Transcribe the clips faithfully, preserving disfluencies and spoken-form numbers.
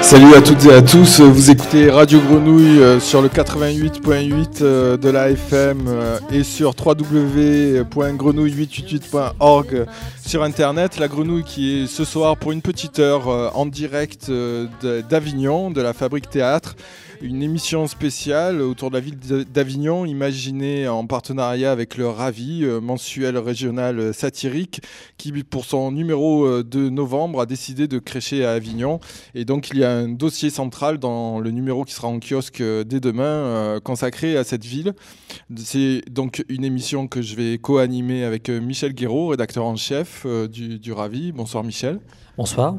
Salut à toutes et à tous, vous écoutez Radio Grenouille euh, sur le quatre-vingt-huit virgule huit euh, de la F M euh, et sur w w w point grenouille huit cent quatre-vingt-huit point org sur internet. La Grenouille qui est ce soir pour une petite heure euh, en direct euh, d'Avignon, de la Fabrique Théâtre. Une émission spéciale autour de la ville d'Avignon, imaginée en partenariat avec le Ravi, euh, mensuel régional satirique, qui pour son numéro de novembre a décidé de crécher à Avignon. Et donc il y a un dossier central dans le numéro qui sera en kiosque dès demain, euh, consacré à cette ville. C'est donc une émission que je vais co-animer avec Michel Guéraud, rédacteur en chef euh, du, du Ravi. Bonsoir Michel. Bonsoir.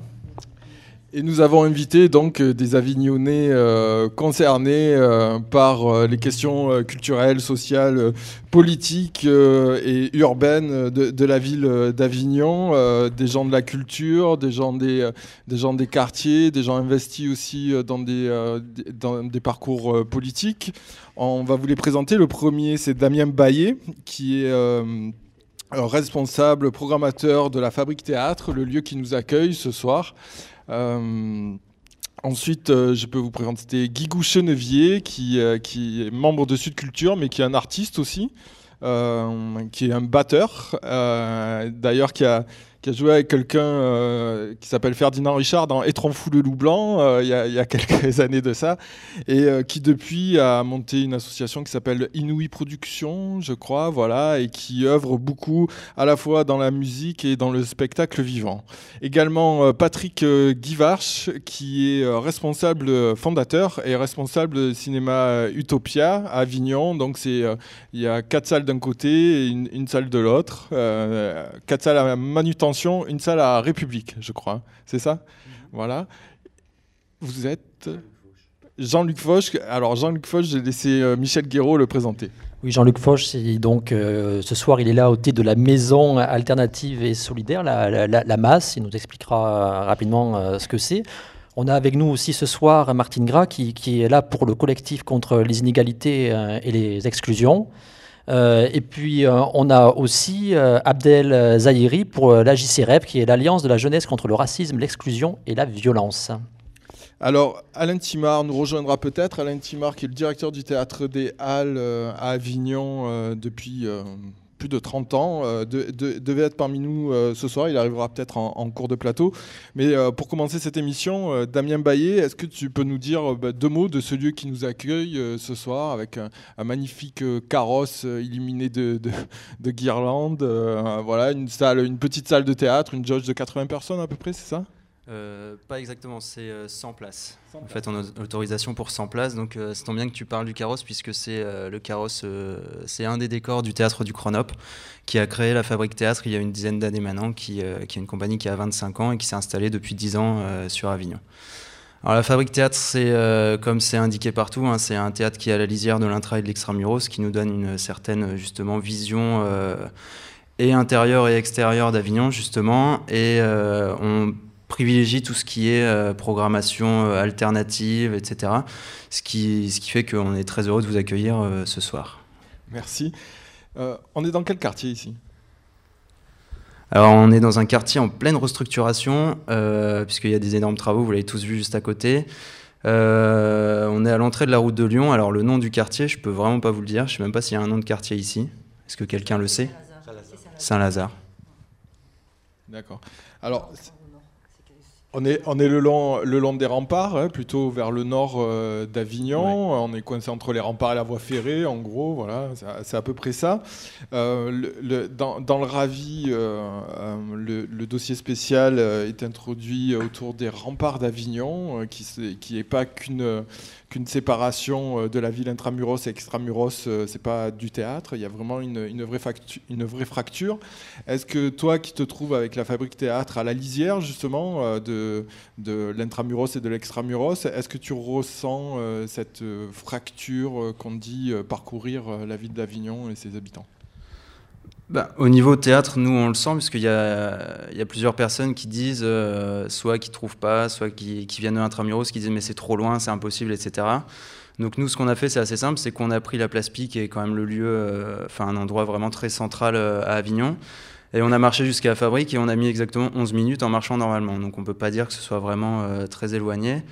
Et nous avons invité donc des Avignonnais euh, concernés euh, par euh, les questions euh, culturelles, sociales, euh, politiques euh, et urbaines de, de la ville d'Avignon, euh, des gens de la culture, des gens des, euh, des gens des quartiers, des gens investis aussi dans des, euh, dans des parcours euh, politiques. On va vous les présenter. Le premier, c'est Damien Baillet, qui est euh, responsable programmateur de la Fabrique Théâtre, le lieu qui nous accueille ce soir. Euh, ensuite, euh, je peux vous présenter Guigou Chenevier, qui, euh, qui est membre de Sud Culture, mais qui est un artiste aussi, euh, qui est un batteur, euh, d'ailleurs qui a, qui a joué avec quelqu'un euh, qui s'appelle Ferdinand Richard dans Étrange fou le loup blanc, euh, il y a, il y a quelques années de ça, et euh, qui depuis a monté une association qui s'appelle Inouï Productions, je crois, voilà, et qui œuvre beaucoup à la fois dans la musique et dans le spectacle vivant. Également euh, Patrick euh, Guivarch, qui est euh, responsable euh, fondateur et responsable cinéma euh, Utopia à Avignon. Donc c'est euh, il y a quatre salles d'un côté et une, une salle de l'autre, euh, quatre salles à manutention, une salle à République, je crois. C'est ça ? Mm-hmm. Voilà. Vous êtes Jean-Luc Foch. Alors Jean-Luc Foch, j'ai laissé euh, Michel Guéraud le présenter. Oui, Jean-Luc Foch, c'est donc euh, ce soir, il est là au thé de la Maison Alternative et Solidaire, la, la, la, la M A S. Il nous expliquera rapidement euh, ce que c'est. On a avec nous aussi ce soir Martine Gras, qui, qui est là pour le collectif contre les inégalités euh, et les exclusions. Euh, et puis, euh, on a aussi euh, Abdel Zahiri pour euh, l'A J C R E P, qui est l'Alliance de la jeunesse contre le racisme, l'exclusion et la violence. Alors, Alain Timard nous rejoindra peut-être. Alain Timard, qui est le directeur du Théâtre des Halles euh, à Avignon euh, depuis euh, plus de trente ans, euh, de, de, devait être parmi nous euh, ce soir. Il arrivera peut-être en, en cours de plateau. Mais euh, pour commencer cette émission, euh, Damien Baillet, est-ce que tu peux nous dire euh, bah, deux mots de ce lieu qui nous accueille euh, ce soir, avec un, un magnifique euh, carrosse euh, illuminé de, de, de guirlandes, euh, voilà, une, salle, une petite salle de théâtre, une jauge de quatre-vingts personnes à peu près, c'est ça ? Euh, pas exactement, c'est euh, cent places. En fait, on a l'autorisation pour cent places, donc euh, c'est tant bien que tu parles du carrosse, puisque c'est euh, le carrosse, euh, c'est un des décors du théâtre du Chronop, qui a créé la Fabrique Théâtre il y a une dizaine d'années maintenant, qui, euh, qui est une compagnie qui a vingt-cinq ans et qui s'est installée depuis dix ans euh, sur Avignon. Alors la Fabrique Théâtre, c'est euh, comme c'est indiqué partout, hein, c'est un théâtre qui est à la lisière de l'intra et de l'extramuros, qui nous donne une certaine justement vision euh, et intérieure et extérieure d'Avignon justement, et euh, on privilégie tout ce qui est euh, programmation euh, alternative, et cetera. Ce qui, ce qui fait qu'on est très heureux de vous accueillir euh, ce soir. Merci. Euh, on est dans quel quartier ici ? Alors on est dans un quartier en pleine restructuration, euh, puisqu'il y a des énormes travaux, vous l'avez tous vu juste à côté. Euh, on est à l'entrée de la route de Lyon. Alors le nom du quartier, je peux vraiment pas vous le dire. Je sais même pas s'il y a un nom de quartier ici. Est-ce que quelqu'un le sait ? Saint-Lazare. Saint-Lazare. D'accord. Alors... On est, on est le long, le long des remparts, hein, plutôt vers le nord euh, d'Avignon. Ouais. On est coincé entre les remparts et la voie ferrée, en gros. Voilà, c'est, c'est à peu près ça. Euh, le, le, dans, dans le Ravi, euh, euh, le, le dossier spécial euh, est introduit autour des remparts d'Avignon, euh, qui n'est pas qu'une, qu'une séparation de la ville intramuros et extramuros. Euh, c'est pas du théâtre. Il y a vraiment une, une, vraie factu- une vraie fracture. Est-ce que toi, qui te trouves avec la Fabrique Théâtre à la lisière, justement, euh, de De, de l'intramuros et de l'extramuros, est-ce que tu ressens euh, cette euh, fracture euh, qu'on dit euh, parcourir euh, la ville d'Avignon et ses habitants ? Ben, au niveau théâtre, nous on le sent, puisqu'il y a, il y a plusieurs personnes qui disent, euh, soit qui ne trouvent pas, soit qui, qui viennent de l'intramuros, qui disent mais c'est trop loin, c'est impossible, et cetera. Donc nous, ce qu'on a fait, c'est assez simple, c'est qu'on a pris la Place Pic, qui est quand même le lieu, euh, enfin un endroit vraiment très central euh, à Avignon. Et on a marché jusqu'à la Fabrique et on a mis exactement onze minutes en marchant normalement. Donc on ne peut pas dire que ce soit vraiment euh, très éloigné.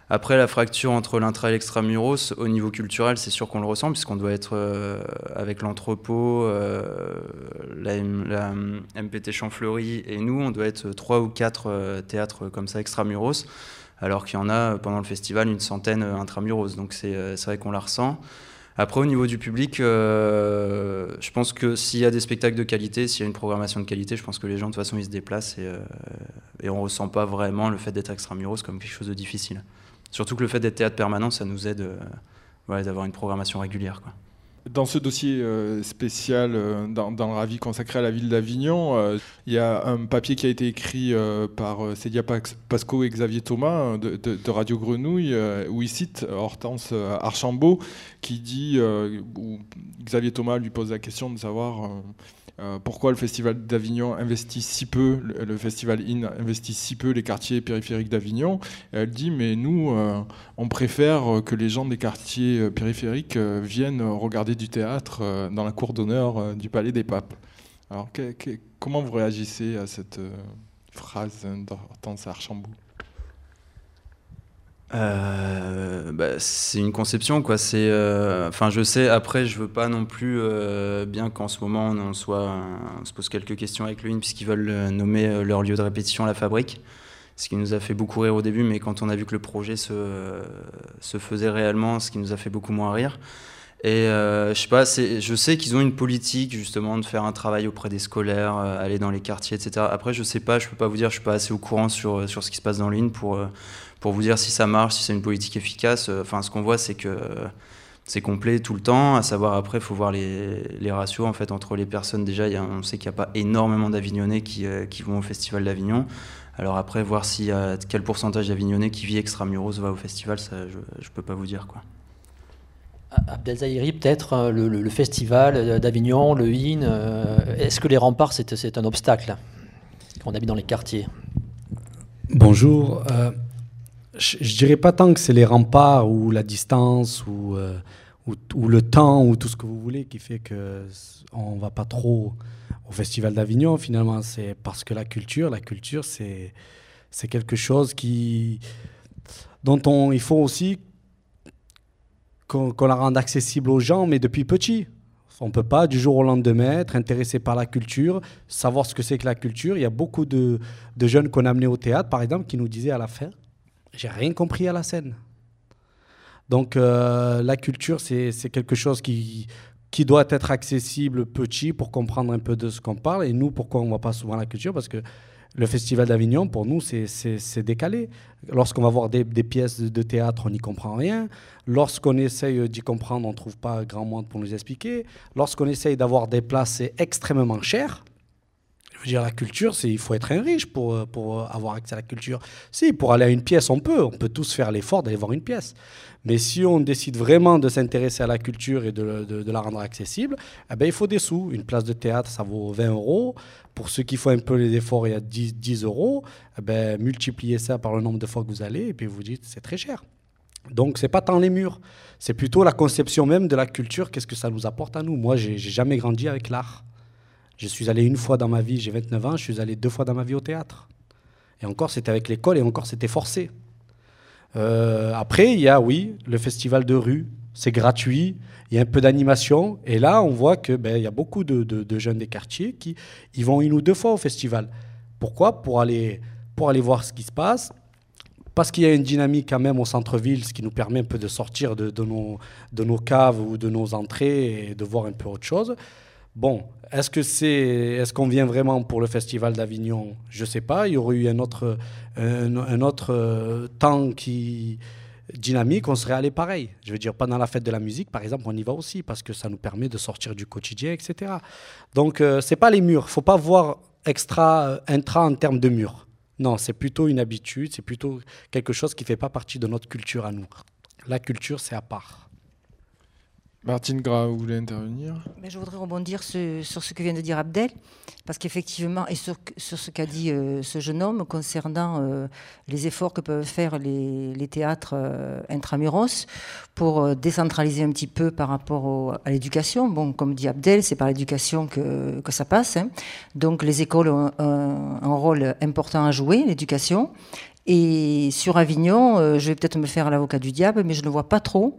Après, la fracture entre l'intra et l'extramuros, au niveau culturel, c'est sûr qu'on le ressent, puisqu'on doit être euh, avec l'entrepôt, euh, la, la M P T Champfleury et nous, on doit être trois ou quatre euh, théâtres comme ça extramuros, alors qu'il y en a pendant le festival une centaine intramuros. Donc c'est, euh, c'est vrai qu'on la ressent. Après, au niveau du public, euh, je pense que s'il y a des spectacles de qualité, s'il y a une programmation de qualité, je pense que les gens, de toute façon, ils se déplacent et, euh, et on ne ressent pas vraiment le fait d'être extramuros comme quelque chose de difficile. Surtout que le fait d'être théâtre permanent, ça nous aide euh, ouais, d'avoir une programmation régulière, quoi. Dans ce dossier euh, spécial, euh, dans, dans le avis consacré à la ville d'Avignon, euh, il y a un papier qui a été écrit euh, par euh, Célia Pasco et Xavier Thomas de, de, de Radio Grenouille, euh, où il cite Hortense Archambault, qui dit, euh, où Xavier Thomas lui pose la question de savoir euh, euh, pourquoi le Festival d'Avignon investit si peu, le, le Festival In investit si peu les quartiers périphériques d'Avignon. Et elle dit, mais nous, euh, on préfère que les gens des quartiers périphériques euh, viennent regarder du théâtre euh, dans la cour d'honneur euh, du Palais des Papes. Alors, que, que, comment vous réagissez à cette euh, phrase d'Hortense Archambault ? Euh, bah, c'est une conception, quoi. C'est, euh, enfin, je sais. Après, je veux pas non plus, euh, bien qu'en ce moment on soit, on se pose quelques questions avec le I N puisqu'ils veulent euh, nommer euh, leur lieu de répétition à la Fabrique, ce qui nous a fait beaucoup rire au début, mais quand on a vu que le projet se euh, se faisait réellement, ce qui nous a fait beaucoup moins rire. Et euh, je sais pas, c'est, je sais qu'ils ont une politique justement de faire un travail auprès des scolaires, euh, aller dans les quartiers, et cetera. Après, je sais pas, je peux pas vous dire, je suis pas assez au courant sur sur ce qui se passe dans l'I N pour euh, pour vous dire si ça marche, si c'est une politique efficace. Enfin, ce qu'on voit, c'est que euh, c'est complet tout le temps. À savoir, après, il faut voir les les ratios en fait entre les personnes. Déjà, y a, on sait qu'il y a pas énormément d'Avignonnais qui euh, qui vont au Festival d'Avignon. Alors après, voir s'il y a quel pourcentage d'Avignonnais qui vit extramuros va au festival, ça, je je peux pas vous dire, quoi. Abdelzahiri, peut-être, le, le, le festival d'Avignon, le I N, euh, est-ce que les remparts, c'est, c'est un obstacle quand on habite dans les quartiers ? Bonjour. Euh, je ne dirais pas tant que c'est les remparts ou la distance ou, euh, ou, ou le temps ou tout ce que vous voulez qui fait qu'on ne va pas trop au festival d'Avignon. Finalement, c'est parce que la culture, la culture, c'est, c'est quelque chose qui, dont on, il faut aussi Qu'on, qu'on la rende accessible aux gens, mais depuis petit. On ne peut pas, du jour au lendemain, être intéressé par la culture, savoir ce que c'est que la culture. Il y a beaucoup de, de jeunes qu'on a amenés au théâtre, par exemple, qui nous disaient à la fin « j'ai rien compris à la scène ». Donc, euh, la culture, c'est, c'est quelque chose qui, qui doit être accessible petit pour comprendre un peu de ce qu'on parle. Et nous, pourquoi on ne voit pas souvent la culture ? Parce que le Festival d'Avignon, pour nous, c'est, c'est, c'est décalé. Lorsqu'on va voir des, des pièces de théâtre, on n'y comprend rien. Lorsqu'on essaye d'y comprendre, on ne trouve pas grand monde pour nous expliquer. Lorsqu'on essaye d'avoir des places, c'est extrêmement cher. Je veux dire, la culture, c'est, il faut être un riche pour, pour avoir accès à la culture. Si, pour aller à une pièce, on peut. On peut tous faire l'effort d'aller voir une pièce. Mais si on décide vraiment de s'intéresser à la culture et de, de, de la rendre accessible, eh ben, il faut des sous. Une place de théâtre, ça vaut vingt euros. Pour ceux qui font un peu les efforts, il y a dix, dix euros. Eh ben, multipliez ça par le nombre de fois que vous allez et puis vous dites c'est très cher. Donc, ce n'est pas tant les murs. C'est plutôt la conception même de la culture. Qu'est-ce que ça nous apporte à nous ? Moi, je n'ai jamais grandi avec l'art. Je suis allé une fois dans ma vie, j'ai vingt-neuf ans, je suis allé deux fois dans ma vie au théâtre. Et encore, c'était avec l'école et encore, c'était forcé. Euh, après, il y a, oui, le festival de rue. C'est gratuit, il y a un peu d'animation. Et là, on voit qu'il ben, y a beaucoup de, de, de jeunes des quartiers qui ils vont une ou deux fois au festival. Pourquoi ? Pour aller, pour aller voir ce qui se passe. Parce qu'il y a une dynamique quand même au centre-ville, ce qui nous permet un peu de sortir de, de, nos, de nos caves ou de nos entrées et de voir un peu autre chose. Bon, est-ce que c'est, est-ce qu'on vient vraiment pour le Festival d'Avignon ? Je ne sais pas. Il y aurait eu un autre, un, un autre temps qui, dynamique, on serait allé pareil. Je veux dire, pendant la fête de la musique, par exemple, on y va aussi parce que ça nous permet de sortir du quotidien, et cetera. Donc, euh, ce n'est pas les murs. Il ne faut pas voir extra, intra en termes de murs. Non, c'est plutôt une habitude, c'est plutôt quelque chose qui ne fait pas partie de notre culture à nous. La culture, c'est à part. Martine Gras, vous voulez intervenir? Mais je voudrais rebondir ce, sur ce que vient de dire Abdel, parce qu'effectivement, et sur, sur ce qu'a dit euh, ce jeune homme concernant euh, les efforts que peuvent faire les, les théâtres euh, intramuros pour euh, décentraliser un petit peu par rapport au, à l'éducation. Bon, comme dit Abdel, c'est par l'éducation que, que ça passe. Hein. Donc les écoles ont un, un rôle important à jouer, l'éducation. Et sur Avignon, euh, je vais peut-être me faire l'avocat du diable, mais je ne vois pas trop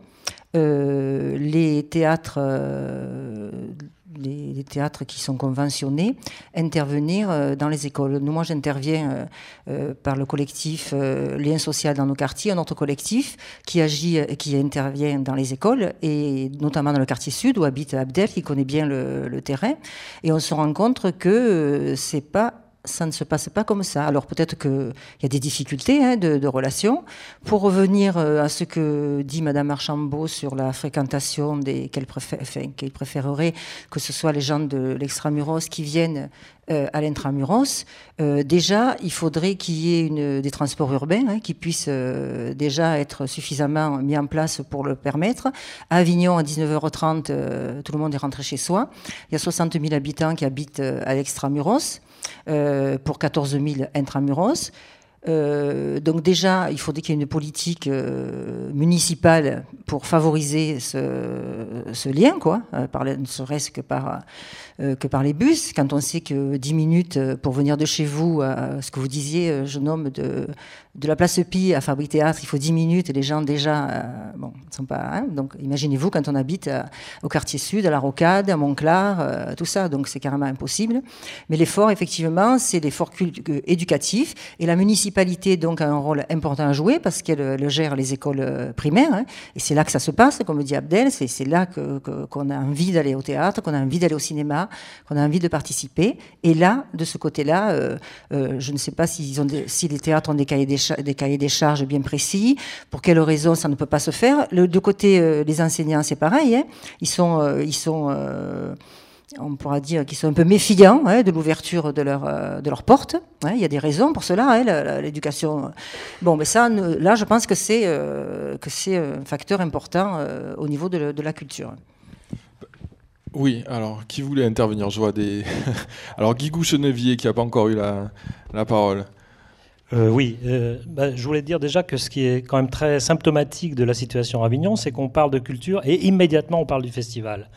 Euh, les théâtres, euh, les, les théâtres qui sont conventionnés intervenir euh, dans les écoles. Nous, moi, j'interviens euh, euh, par le collectif euh, Lien Social dans nos quartiers, un autre collectif qui agit, qui intervient dans les écoles et notamment dans le quartier sud où habite Abdel, qui connaît bien le, le terrain. Et on se rend compte que euh, c'est pas ça ne se passe pas comme ça. Alors peut-être qu'il y a des difficultés hein, de, de relations. Pour revenir à ce que dit Madame Archambault sur la fréquentation des, qu'elle, préfère, enfin, qu'elle préférerait que ce soit les gens de l'extramuros qui viennent euh, à l'intramuros, euh, déjà il faudrait qu'il y ait une, des transports urbains hein, qui puissent euh, déjà être suffisamment mis en place pour le permettre. À Avignon, à dix-neuf heures trente, euh, tout le monde est rentré chez soi. Il y a soixante mille habitants qui habitent euh, à l'extramuros. Euh, pour quatorze mille intramuros. Euh, donc déjà, il faudrait qu'il y ait une politique euh, municipale pour favoriser ce, ce lien, quoi, euh, par, ne serait-ce que par, euh, que par les bus. Quand on sait que dix minutes pour venir de chez vous, à ce que vous disiez, jeune homme, de, de la place Pie à Fabrique Théâtre, il faut dix minutes et les gens déjà, euh, bon, ne sont pas... Hein, donc imaginez-vous quand on habite à, au quartier sud, à la Rocade, à Montclar, euh, tout ça, donc c'est carrément impossible. Mais l'effort, effectivement, c'est l'effort cult- éducatif et la municipalité donc a un rôle important à jouer parce qu'elle elle gère les écoles primaires hein, et c'est là que ça se passe, comme dit Abdel, c'est, c'est là que, que, qu'on a envie d'aller au théâtre, qu'on a envie d'aller au cinéma, qu'on a envie de participer. Et là, de ce côté-là, euh, euh, je ne sais pas s'ils ont des, si les théâtres ont des cahiers des, cha- des cahiers des charges bien précis, pour quelles raisons ça ne peut pas se faire. Le, de côté euh, les enseignants, c'est pareil, hein, ils sont, euh, ils sont euh, on pourra dire qu'ils sont un peu méfiants hein, de l'ouverture de leur, euh, de leur porte. Hein, il y a des raisons pour cela, hein, la, la, l'éducation. Bon, mais ça, là, je pense que c'est, euh, que c'est un facteur important euh, au niveau de, de la culture. Oui, alors, qui voulait intervenir? Je vois des... alors, Guigou Chenevier, qui n'a pas encore eu la, la parole. Euh, oui, euh, bah, je voulais dire déjà que ce qui est quand même très symptomatique de la situation à Avignon, c'est qu'on parle de culture et immédiatement on parle du festival.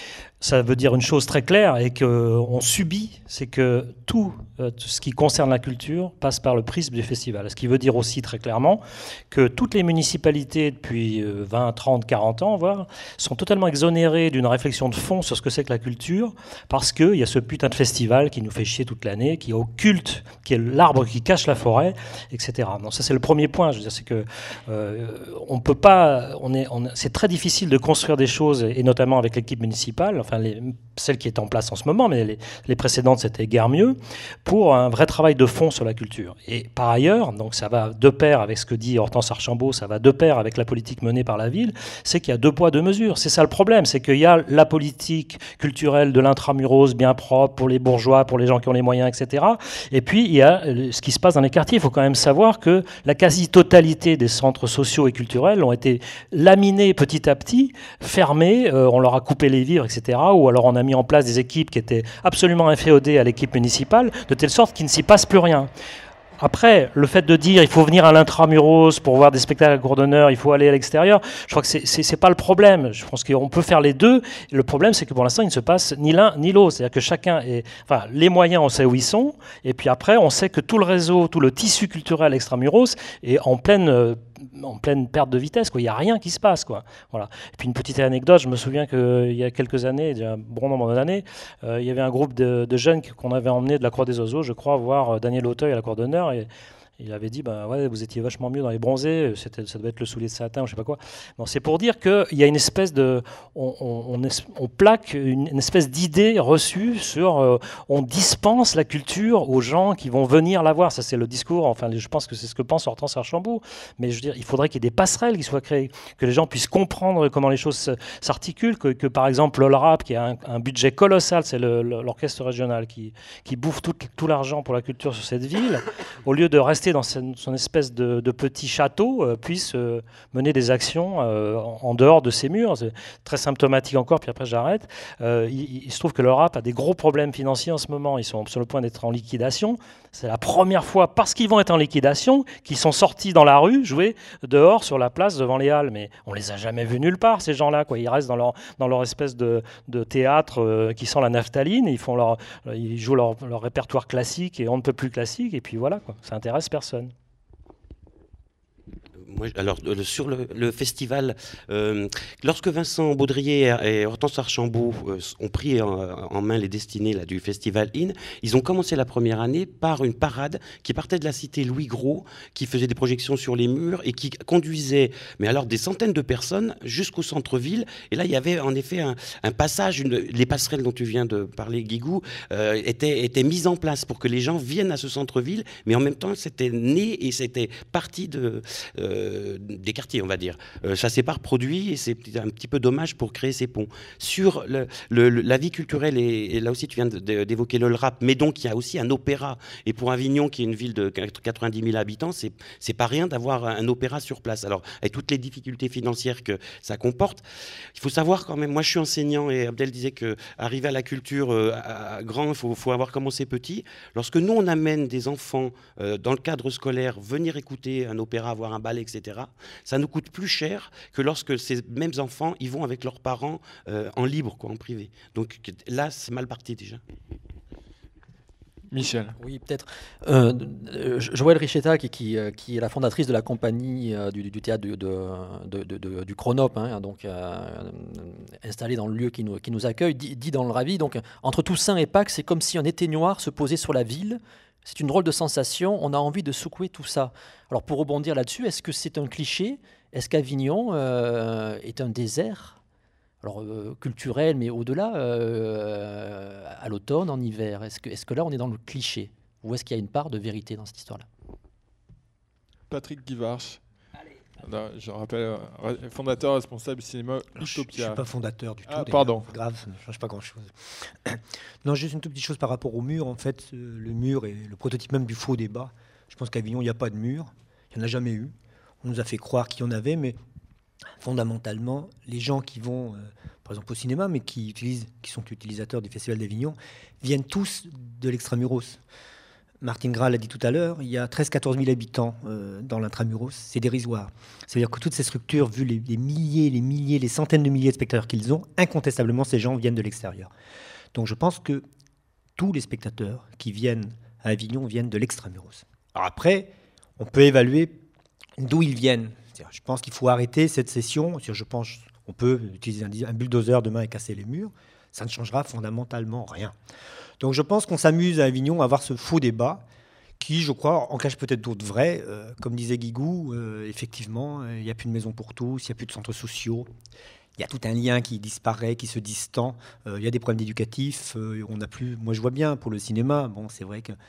Ça veut dire une chose très claire et qu'on subit, c'est que tout, euh, tout ce qui concerne la culture passe par le prisme du festival. Ce qui veut dire aussi très clairement que toutes les municipalités depuis euh, vingt, trente, quarante ans, voire, sont totalement exonérées d'une réflexion de fond sur ce que c'est que la culture parce qu'il y a ce putain de festival qui nous fait chier toute l'année, qui occulte, qui est l'arbre qui cache la forêt, et cetera. Donc ça c'est le premier point. Je veux dire, c'est que euh, on peut pas, on est, on, c'est très difficile de construire des choses et notamment avec l'équipe municipale. Enfin, Les, celle qui est en place en ce moment, mais les, les précédentes c'était guère mieux, pour un vrai travail de fond sur la culture. Et par ailleurs, donc ça va de pair avec ce que dit Hortense Archambault, ça va de pair avec la politique menée par la ville, c'est qu'il y a deux poids, deux mesures. C'est ça le problème, c'est qu'il y a la politique culturelle de l'intramuros bien propre pour les bourgeois, pour les gens qui ont les moyens, et cetera. Et puis il y a ce qui se passe dans les quartiers. Il faut quand même savoir que la quasi-totalité des centres sociaux et culturels ont été laminés petit à petit, fermés, euh, on leur a coupé les vivres, et cetera. Ou alors on a mis en place des équipes qui étaient absolument inféodées à l'équipe municipale, de telle sorte qu'il ne s'y passe plus rien. Après, le fait de dire il faut venir à l'intramuros pour voir des spectacles à cour d'honneur, il faut aller à l'extérieur, je crois que c'est, c'est, c'est pas le problème. Je pense qu'on peut faire les deux. Le problème, c'est que pour l'instant, il ne se passe ni l'un ni l'autre. C'est-à-dire que chacun est... Enfin, les moyens, on sait où ils sont. Et puis après, on sait que tout le réseau, tout le tissu culturel extramuros est en pleine... Euh, en pleine perte de vitesse, quoi. Il n'y a rien qui se passe, quoi. Voilà. Et puis une petite anecdote, je me souviens qu'il y a quelques années, il y a un bon nombre d'années, euh, il y avait un groupe de, de jeunes qu'on avait emmenés de la Croix des Oiseaux, je crois, voir Daniel Auteuil à la Cour d'honneur, et il avait dit, bah, ouais, vous étiez vachement mieux dans les bronzés, c'était, ça devait être le soulier de satin, ou je sais pas quoi. Bon, c'est pour dire qu'il y a une espèce de... On, on, on, on plaque une, une espèce d'idée reçue sur... Euh, on dispense la culture aux gens qui vont venir la voir. Ça, c'est le discours, enfin, je pense que c'est ce que pense Hortense Archambault. Mais je veux dire, il faudrait qu'il y ait des passerelles qui soient créées, que les gens puissent comprendre comment les choses s'articulent, que, que par exemple, l'Olrap, qui a un, un budget colossal, c'est le, le, l'orchestre régional qui, qui bouffe tout, tout l'argent pour la culture sur cette ville, au lieu de rester rester dans son, son espèce de, de petit château, euh, puisse euh, mener des actions euh, en, en dehors de ses murs. C'est très symptomatique encore, puis après j'arrête. Euh, il, il se trouve que le rap a des gros problèmes financiers en ce moment. Ils sont sur le point d'être en liquidation. C'est la première fois, parce qu'ils vont être en liquidation, qu'ils sont sortis dans la rue, jouer dehors sur la place devant les halles. Mais on les a jamais vus nulle part, ces gens-là, quoi. Ils restent dans leur, dans leur espèce de, de théâtre euh, qui sent la naphtaline. Ils, font leur, ils jouent leur, leur répertoire classique et on ne peut plus classique. Et puis voilà, quoi. Ça intéresse personne. Moi, alors, le, sur le, le festival, euh, lorsque Vincent Baudrier et Hortense Archambault euh, ont pris en, en main les destinées là, du festival In, ils ont commencé la première année par une parade qui partait de la cité Louis Gros, qui faisait des projections sur les murs et qui conduisait, mais alors des centaines de personnes jusqu'au centre-ville. Et là, il y avait en effet un, un passage, une, les passerelles dont tu viens de parler, Guigou, euh, étaient, étaient mises en place pour que les gens viennent à ce centre-ville, mais en même temps, c'était né et c'était parti de... Euh, des quartiers, on va dire. Euh, ça s'est pas reproduit et c'est un petit peu dommage pour créer ces ponts. Sur le, le, la vie culturelle, et, et là aussi tu viens d'évoquer le rap, mais donc il y a aussi un opéra. Et pour Avignon, qui est une ville de quatre-vingt-dix mille habitants, c'est, c'est pas rien d'avoir un opéra sur place. Alors, avec toutes les difficultés financières que ça comporte, il faut savoir quand même, moi je suis enseignant et Abdel disait qu'arriver à la culture euh, à, à grand, il faut, faut avoir commencé petit. Lorsque nous on amène des enfants euh, dans le cadre scolaire, venir écouter un opéra, voir un ballet, et cetera, ça nous coûte plus cher que lorsque ces mêmes enfants ils vont avec leurs parents euh, en libre, quoi, en privé. Donc là, c'est mal parti déjà. Michel. Oui, peut-être. Euh, Joëlle Richetta, qui, qui, qui est la fondatrice de la compagnie euh, du, du théâtre de, de, de, de, du Chronop, hein, donc euh, installée dans le lieu qui nous, qui nous accueille, dit, dit dans le Ravi, donc entre Toussaint et Pâques, c'est comme si un été noir se posait sur la ville. C'est une drôle de sensation, on a envie de secouer tout ça. Alors pour rebondir là-dessus, est-ce que c'est un cliché? Est-ce qu'Avignon euh, est un désert? Alors euh, culturel, mais au-delà, euh, à l'automne, en hiver, est-ce que, est-ce que là on est dans le cliché? Ou est-ce qu'il y a une part de vérité dans cette histoire-là? Patrick Guivarch. Là, je rappelle, fondateur responsable du cinéma Utopia. Je ne suis pas fondateur du tout. Ah, pardon. Grave, ça ne change pas grand-chose. Non, juste une toute petite chose par rapport au mur. En fait, le mur est le prototype même du faux débat. Je pense qu'à Avignon, il n'y a pas de mur. Il n'y en a jamais eu. On nous a fait croire qu'il y en avait, mais fondamentalement, les gens qui vont, euh, par exemple, au cinéma, mais qui, utilisent, qui sont utilisateurs du Festival d'Avignon, viennent tous de l'extramuros. Martine Gras l'a dit tout à l'heure, il y a treize à quatorze mille habitants euh, dans l'intramuros, c'est dérisoire. C'est-à-dire que toutes ces structures, vu les, les milliers, les milliers, les centaines de milliers de spectateurs qu'ils ont, incontestablement, ces gens viennent de l'extérieur. Donc je pense que tous les spectateurs qui viennent à Avignon viennent de l'extramuros. Alors après, on peut évaluer d'où ils viennent. C'est-à-dire, je pense qu'il faut arrêter cette session. Je pense qu'on peut utiliser un, un bulldozer demain et casser les murs. Ça ne changera fondamentalement rien. Donc je pense qu'on s'amuse à Avignon à avoir ce faux débat qui, je crois, en cache peut-être d'autres vrais. Euh, comme disait Guigou, euh, effectivement, il n'y a plus de maison pour tous, il n'y a plus de centres sociaux. Il y a tout un lien qui disparaît, qui se distend. Euh, il y a des problèmes éducatifs. Euh, on n'a plus. Moi, je vois bien pour le cinéma. Bon, c'est vrai que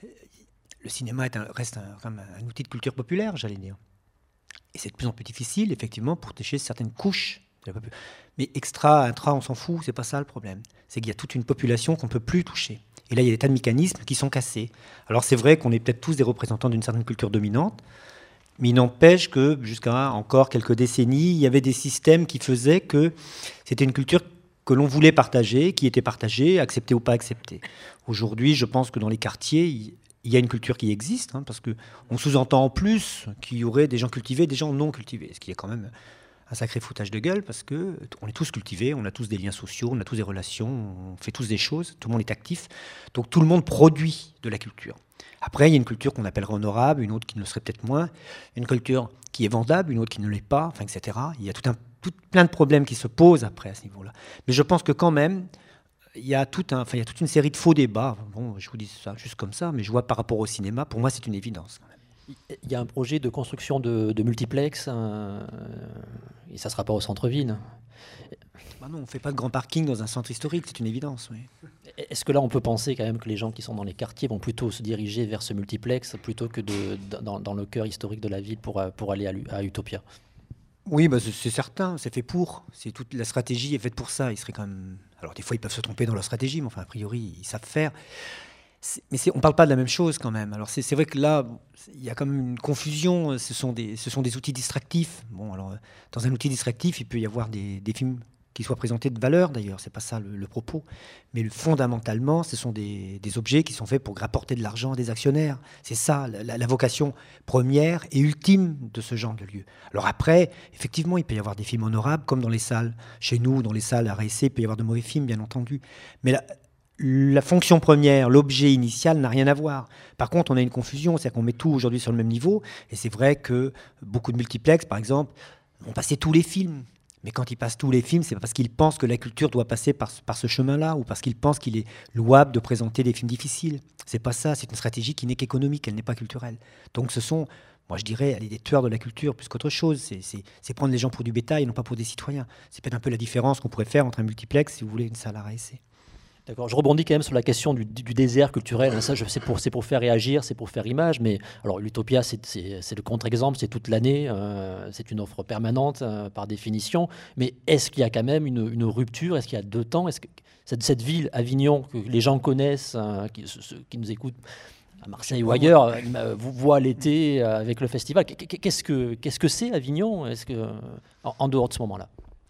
le cinéma est un, reste un, un, un outil de culture populaire, j'allais dire. Et c'est de plus en plus difficile, effectivement, pour toucher certaines couches. Mais extra, intra, on s'en fout, c'est pas ça le problème. C'est qu'il y a toute une population qu'on ne peut plus toucher. Et là, il y a des tas de mécanismes qui sont cassés. Alors c'est vrai qu'on est peut-être tous des représentants d'une certaine culture dominante, mais il n'empêche que jusqu'à encore quelques décennies, il y avait des systèmes qui faisaient que c'était une culture que l'on voulait partager, qui était partagée, acceptée ou pas acceptée. Aujourd'hui, je pense que dans les quartiers, il y a une culture qui existe, hein, parce qu'on sous-entend en plus qu'il y aurait des gens cultivés et des gens non cultivés, ce qui est quand même un sacré foutage de gueule, parce qu'on est tous cultivés, on a tous des liens sociaux, on a tous des relations, on fait tous des choses, tout le monde est actif, donc tout le monde produit de la culture. Après, il y a une culture qu'on appellerait honorable, une autre qui ne le serait peut-être moins, une culture qui est vendable, une autre qui ne l'est pas, enfin, et cetera. Il y a tout un, tout, plein de problèmes qui se posent après à ce niveau-là. Mais je pense que quand même, il y a, tout un, enfin, il y a toute une série de faux débats. Bon, je vous dis ça juste comme ça, mais je vois par rapport au cinéma, pour moi, c'est une évidence quand même. Il y a un projet de construction de, de multiplex, euh, et ça ne sera pas au centre-ville. Bah non, on ne fait pas de grand parking dans un centre historique, c'est une évidence. Oui. Est-ce que là, on peut penser quand même que les gens qui sont dans les quartiers vont plutôt se diriger vers ce multiplex plutôt que de, dans, dans le cœur historique de la ville pour, pour aller à, à Utopia? Oui, bah c'est, c'est certain, c'est fait pour. C'est toute la stratégie est faite pour ça. Ils seraient quand même... Alors des fois, ils peuvent se tromper dans leur stratégie, mais enfin, a priori, ils savent faire. Mais on ne parle pas de la même chose quand même. Alors c'est vrai que là, il y a quand même une confusion. Ce sont des, ce sont des outils distractifs. Bon, alors, dans un outil distractif, il peut y avoir des, des films qui soient présentés de valeur, d'ailleurs. Ce n'est pas ça le, le propos. Mais le, fondamentalement, ce sont des, des objets qui sont faits pour rapporter de l'argent à des actionnaires. C'est ça, la, la vocation première et ultime de ce genre de lieu. Alors après, effectivement, il peut y avoir des films honorables, comme dans les salles. Chez nous, dans les salles à R S C, il peut y avoir de mauvais films, bien entendu. Mais la, la fonction première, l'objet initial n'a rien à voir. Par contre, on a une confusion, c'est-à-dire qu'on met tout aujourd'hui sur le même niveau. Et c'est vrai que beaucoup de multiplex, par exemple, ont passé tous les films. Mais quand ils passent tous les films, c'est parce qu'ils pensent que la culture doit passer par, par ce chemin-là, ou parce qu'ils pensent qu'il est louable de présenter des films difficiles. C'est pas ça, c'est une stratégie qui n'est qu'économique, elle n'est pas culturelle. Donc ce sont, moi je dirais, des tueurs de la culture plus qu'autre chose. C'est prendre les gens pour du bétail et non pas pour des citoyens. C'est peut-être un peu la différence qu'on pourrait faire entre un multiplex, si vous voulez, une salle à R S C. D'accord, je rebondis quand même sur la question du, du désert culturel. Ça, c'est pour, pour faire réagir, c'est pour faire image. Mais alors, l'Utopia, c'est le contre-exemple, c'est toute l'année, euh, c'est une offre permanente euh, par définition. Mais est-ce qu'il y a quand même une, une rupture? Est-ce qu'il y a deux temps? Est-ce que cette, cette ville, Avignon, que les gens connaissent, euh, qui, ceux qui nous écoutent à Marseille ou ailleurs, euh, vous voient l'été euh, avec le festival. Qu'est-ce que qu'est-ce que c'est Avignon? Est-ce que en, en dehors de ce moment-là?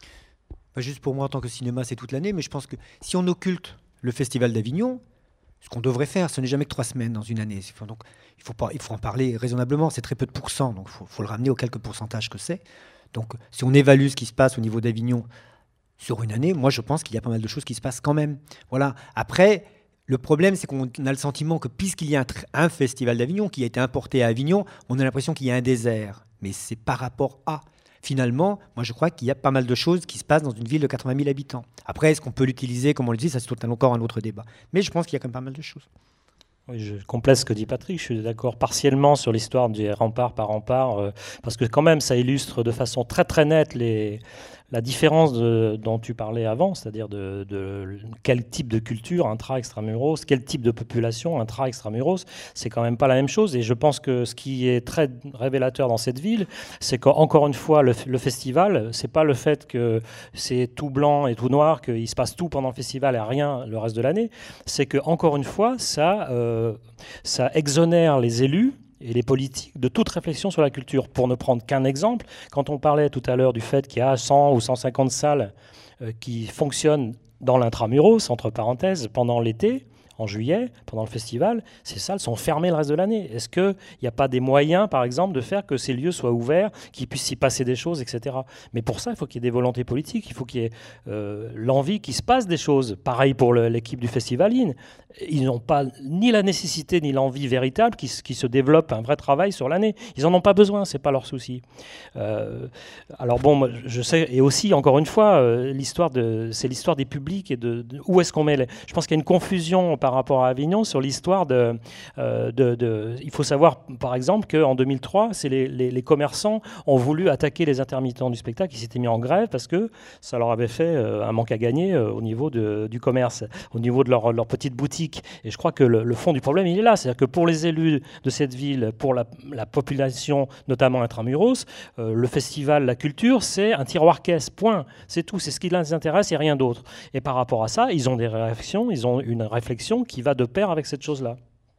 Pas juste pour moi en tant que cinéma, c'est toute l'année, mais je pense que si on occulte le Festival d'Avignon, ce qu'on devrait faire, ce n'est jamais que trois semaines dans une année. Donc, il faut, pas, il faut en parler raisonnablement, c'est très peu de pourcents, donc il faut, faut le ramener aux quelques pourcentages que c'est. Donc, si on évalue ce qui se passe au niveau d'Avignon sur une année, moi je pense qu'il y a pas mal de choses qui se passent quand même. Voilà. Après, le problème, c'est qu'on a le sentiment que puisqu'il y a un, un Festival d'Avignon qui a été importé à Avignon, on a l'impression qu'il y a un désert. Mais c'est par rapport à... Finalement, moi je crois qu'il y a pas mal de choses qui se passent dans une ville de quatre-vingt mille habitants. Après, est-ce qu'on peut l'utiliser comme on le dit? Ça, c'est encore un autre débat. Mais je pense qu'il y a quand même pas mal de choses. Oui, je complète ce que dit Patrick. Je suis d'accord partiellement sur l'histoire des remparts par rempart, euh, parce que quand même, ça illustre de façon très très nette les, la différence de, dont tu parlais avant, c'est-à-dire de, de quel type de culture intra-extramuros, quel type de population intra-extramuros, c'est quand même pas la même chose. Et je pense que ce qui est très révélateur dans cette ville, c'est qu'encore une fois, le, le festival, c'est pas le fait que c'est tout blanc et tout noir, qu'il se passe tout pendant le festival et rien le reste de l'année, c'est que encore une fois, ça, euh, ça exonère les élus et les politiques de toute réflexion sur la culture. Pour ne prendre qu'un exemple, quand on parlait tout à l'heure du fait qu'il y a cent ou cent cinquante salles euh, qui fonctionnent dans l'intramuros, entre parenthèses, pendant l'été, en juillet, pendant le festival, ces salles sont fermées le reste de l'année. Est-ce qu'il n'y a pas des moyens, par exemple, de faire que ces lieux soient ouverts, qu'il puisse s'y passer des choses, et cetera. Mais pour ça, il faut qu'il y ait des volontés politiques, il faut qu'il y ait euh, l'envie qu'il se passe des choses. Pareil pour l'équipe du Festival In. Ils n'ont pas ni la nécessité ni l'envie véritable qui, qui se développe un vrai travail sur l'année. Ils n'en ont pas besoin, ce n'est pas leur souci. Euh, alors bon, moi, je sais, et aussi, encore une fois, euh, l'histoire de, c'est l'histoire des publics et de, de où est-ce qu'on met les... Je pense qu'il y a une confusion par rapport à Avignon sur l'histoire de, euh, de, de... Il faut savoir, par exemple, qu'en deux mille trois, c'est les, les, les commerçants ont voulu attaquer les intermittents du spectacle qui s'étaient mis en grève parce que ça leur avait fait euh, un manque à gagner euh, au niveau de, du commerce, au niveau de leur, leur petite boutique. Et je crois que le, le fond du problème, il est là. C'est-à-dire que pour les élus de cette ville, pour la, la population, notamment intramuros, euh, le festival, la culture, c'est un tiroir-caisse, point. C'est tout, c'est ce qui les intéresse et rien d'autre. Et par rapport à ça, ils ont des réactions, ils ont une réflexion qui va de pair avec cette chose-là.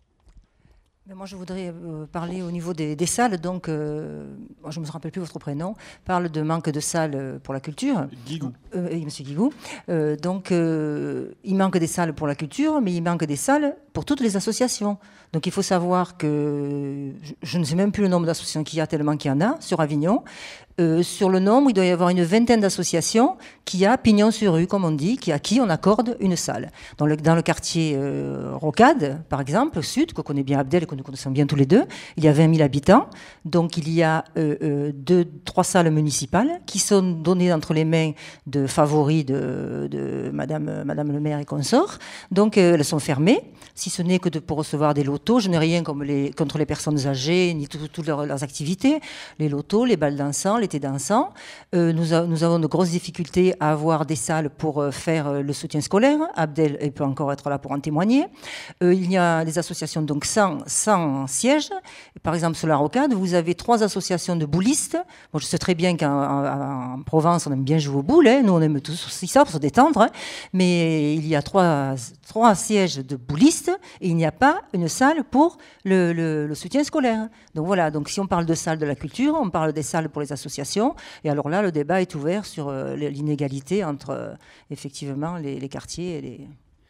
Mais moi, je voudrais euh, parler au niveau des, des salles. Donc, euh, moi, je ne me rappelle plus votre prénom. Parle de manque de salles pour la culture. Guigou. Euh, et Monsieur Guigou. Euh, donc, euh, il manque des salles pour la culture, mais il manque des salles pour toutes les associations. Donc, il faut savoir que je, je ne sais même plus le nombre d'associations qu'il y a, tellement qu'il y en a sur Avignon. Euh, sur le nombre, il doit y avoir une vingtaine d'associations qui a pignon sur rue, comme on dit, qui, à qui on accorde une salle. Dans le, dans le quartier euh, Rocade, par exemple, sud, que connaît bien Abdel et que nous connaissons bien tous les deux, il y a vingt mille habitants. Donc il y a euh, euh, deux, trois salles municipales qui sont données entre les mains de favoris de, de Madame, Madame le maire et consorts. Donc euh, elles sont fermées, si ce n'est que de, pour recevoir des lotos. Je n'ai rien comme les, contre les personnes âgées, ni toutes leurs, leurs activités. Les lotos, les balles dansants, l'été dansant. Euh, nous, a, nous avons de grosses difficultés à avoir des salles pour euh, faire euh, le soutien scolaire. Abdel il peut encore être là pour en témoigner. Euh, il y a des associations donc sans, sans siège. Par exemple, sur la Rocade, vous avez trois associations de boulistes. Bon, je sais très bien qu'en en, en Provence, on aime bien jouer aux boules. Hein. Nous, on aime tous aussi ça pour se détendre. Hein. Mais il y a trois, trois sièges de boulistes et il n'y a pas une salle pour le, le, le soutien scolaire. Donc voilà, donc si on parle de salles de la culture, on parle des salles pour les associations. Et alors là, le débat est ouvert sur euh, l'inégalité entre euh, effectivement les, les quartiers et les...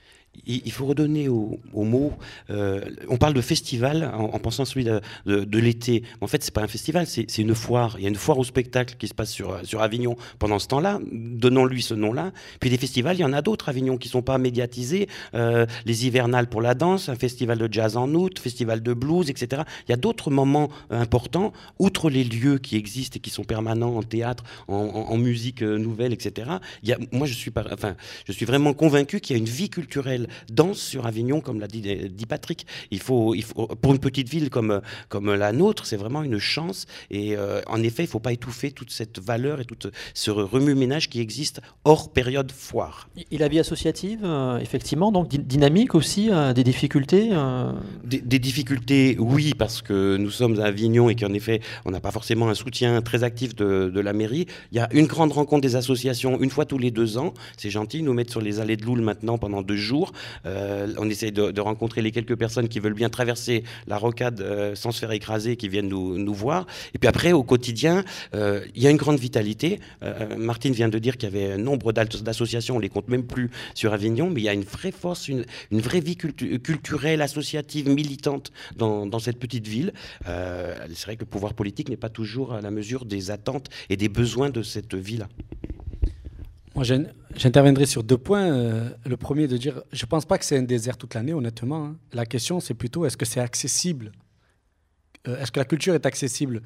Il faut redonner au, au mot. Euh, on parle de festival en, en pensant à celui de, de, de l'été. En fait, c'est pas un festival, c'est une foire. Il y a une foire au spectacle qui se passe sur, sur Avignon pendant ce temps-là. Donnons-lui ce nom-là. Puis des festivals, il y en a d'autres à Avignon qui sont pas médiatisés. Euh, les hivernales pour la danse, un festival de jazz en août, festival de blues, et cetera. Il y a d'autres moments importants, outre les lieux qui existent et qui sont permanents en théâtre, en, en, en musique nouvelle, et cetera. Il y a, moi, je suis, pas, enfin, je suis vraiment convaincu qu'il y a une vie culturelle danse sur Avignon, comme l'a dit, dit Patrick. Il faut, il faut, pour une petite ville comme, comme la nôtre, c'est vraiment une chance. Et euh, en effet, il ne faut pas étouffer toute cette valeur et tout ce remue-ménage qui existe hors période foire. Et la vie associative, euh, effectivement, donc dynamique aussi, euh, des difficultés euh... des, des difficultés, oui, parce que nous sommes à Avignon et qu'en effet, on n'a pas forcément un soutien très actif de, de la mairie. Il y a une grande rencontre des associations une fois tous les deux ans. C'est gentil, ils nous mettent sur les allées de Loul maintenant pendant deux jours. Euh, on essaie de, de rencontrer les quelques personnes qui veulent bien traverser la rocade euh, sans se faire écraser, qui viennent nous, nous voir. Et puis après, au quotidien, euh, il y a une grande vitalité. Euh, Martine vient de dire qu'il y avait un nombre d'associations, on les compte même plus sur Avignon, mais il y a une vraie force, une, une vraie vie cultu culturelle, associative, militante dans, dans cette petite ville. Euh, c'est vrai que le pouvoir politique n'est pas toujours à la mesure des attentes et des besoins de cette ville. Moi, j'interviendrai sur deux points. Euh, le premier, de dire, je ne pense pas que c'est un désert toute l'année, honnêtement. Hein. La question, c'est plutôt, est-ce que c'est accessible euh, Est-ce que la culture est accessible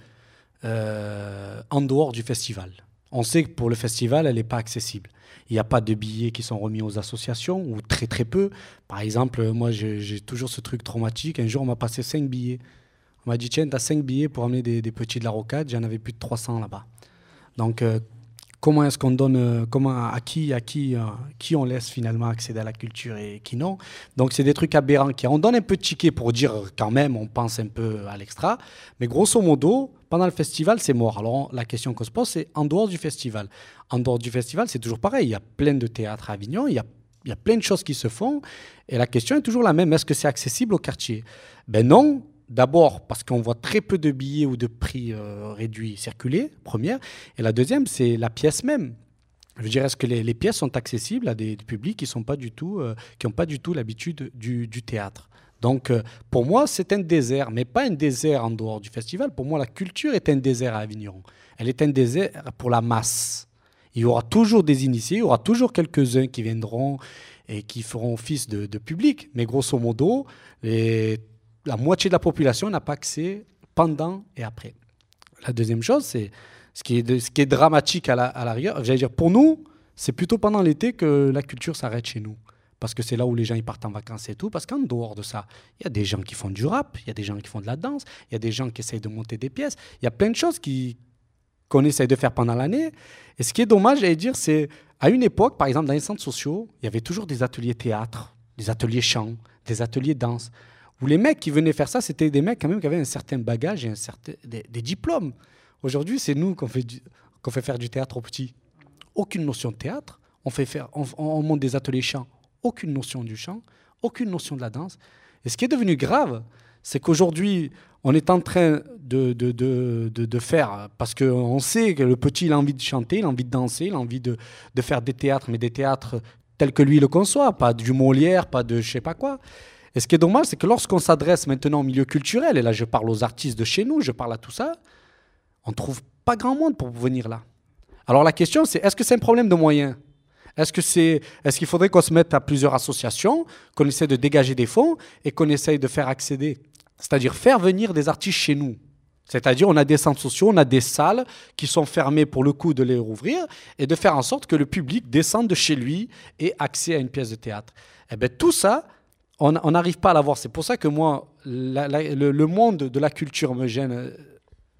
euh, en dehors du festival? On sait que pour le festival, elle n'est pas accessible. Il n'y a pas de billets qui sont remis aux associations, ou très très peu. Par exemple, moi, j'ai toujours ce truc traumatique. Un jour, on m'a passé cinq billets. On m'a dit, tiens, tu as cinq billets pour amener des, des petits de la rocade. J'en avais plus de trois cents là-bas. Donc... Euh, Comment est-ce qu'on donne, comment, à qui, à qui, à qui on laisse finalement accéder à la culture et qui non. Donc c'est des trucs aberrants. Qui, on donne un peu de ticket pour dire quand même, on pense un peu à l'extra. Mais grosso modo, pendant le festival, c'est mort. Alors la question qu'on se pose, c'est en dehors du festival. En dehors du festival, c'est toujours pareil. Il y a plein de théâtres à Avignon, il y a, il y a plein de choses qui se font. Et la question est toujours la même. Est-ce que c'est accessible au quartier? Ben non. D'abord, parce qu'on voit très peu de billets ou de prix euh, réduits circuler, première. Et la deuxième, c'est la pièce même. Je veux dire, est-ce que les, les pièces sont accessibles à des, des publics qui n'ont pas du tout, euh, qui n'ont pas du tout l'habitude du, du théâtre? Donc, euh, pour moi, c'est un désert, mais pas un désert en dehors du festival. Pour moi, la culture est un désert à Avignon. Elle est un désert pour la masse. Il y aura toujours des initiés, il y aura toujours quelques-uns qui viendront et qui feront office de, de public. Mais grosso modo, les... la moitié de la population n'a pas accès pendant et après. La deuxième chose, c'est ce qui est, de, ce qui est dramatique à la, à la rigueur. J'allais dire, pour nous, c'est plutôt pendant l'été que la culture s'arrête chez nous. Parce que c'est là où les gens ils partent en vacances et tout. Parce qu'en dehors de ça, il y a des gens qui font du rap, il y a des gens qui font de la danse, il y a des gens qui essayent de monter des pièces. Il y a plein de choses qui, qu'on essaye de faire pendant l'année. Et ce qui est dommage, j'allais dire, c'est à une époque, par exemple, dans les centres sociaux, il y avait toujours des ateliers théâtre, des ateliers chant, des ateliers danse. Où les mecs qui venaient faire ça, c'était des mecs quand même qui avaient un certain bagage et un certain, des, des diplômes. Aujourd'hui, c'est nous qu'on fait, qu'on fait faire du théâtre aux petits. Aucune notion de théâtre. On, fait faire, on, on monte des ateliers chant. Aucune notion du chant. Aucune notion de la danse. Et ce qui est devenu grave, c'est qu'aujourd'hui, on est en train de, de, de, de, de faire, parce qu'on sait que le petit il a envie de chanter, il a envie de danser, il a envie de, de faire des théâtres, mais des théâtres tels que lui le conçoit, pas du Molière, pas de je sais pas quoi. Et ce qui est dommage, c'est que lorsqu'on s'adresse maintenant au milieu culturel, et là je parle aux artistes de chez nous, je parle à tout ça, on ne trouve pas grand monde pour venir là. Alors la question c'est, est-ce que c'est un problème de moyens? Est-ce que c'est, est-ce qu'il faudrait qu'on se mette à plusieurs associations, qu'on essaie de dégager des fonds et qu'on essaye de faire accéder, c'est-à-dire faire venir des artistes chez nous? C'est-à-dire on a des centres sociaux, on a des salles qui sont fermées pour le coup de les rouvrir et de faire en sorte que le public descende de chez lui et ait accès à une pièce de théâtre. Eh bien tout ça, on n'arrive pas à l'avoir. C'est pour ça que moi, la, la, le, le monde de la culture me gêne.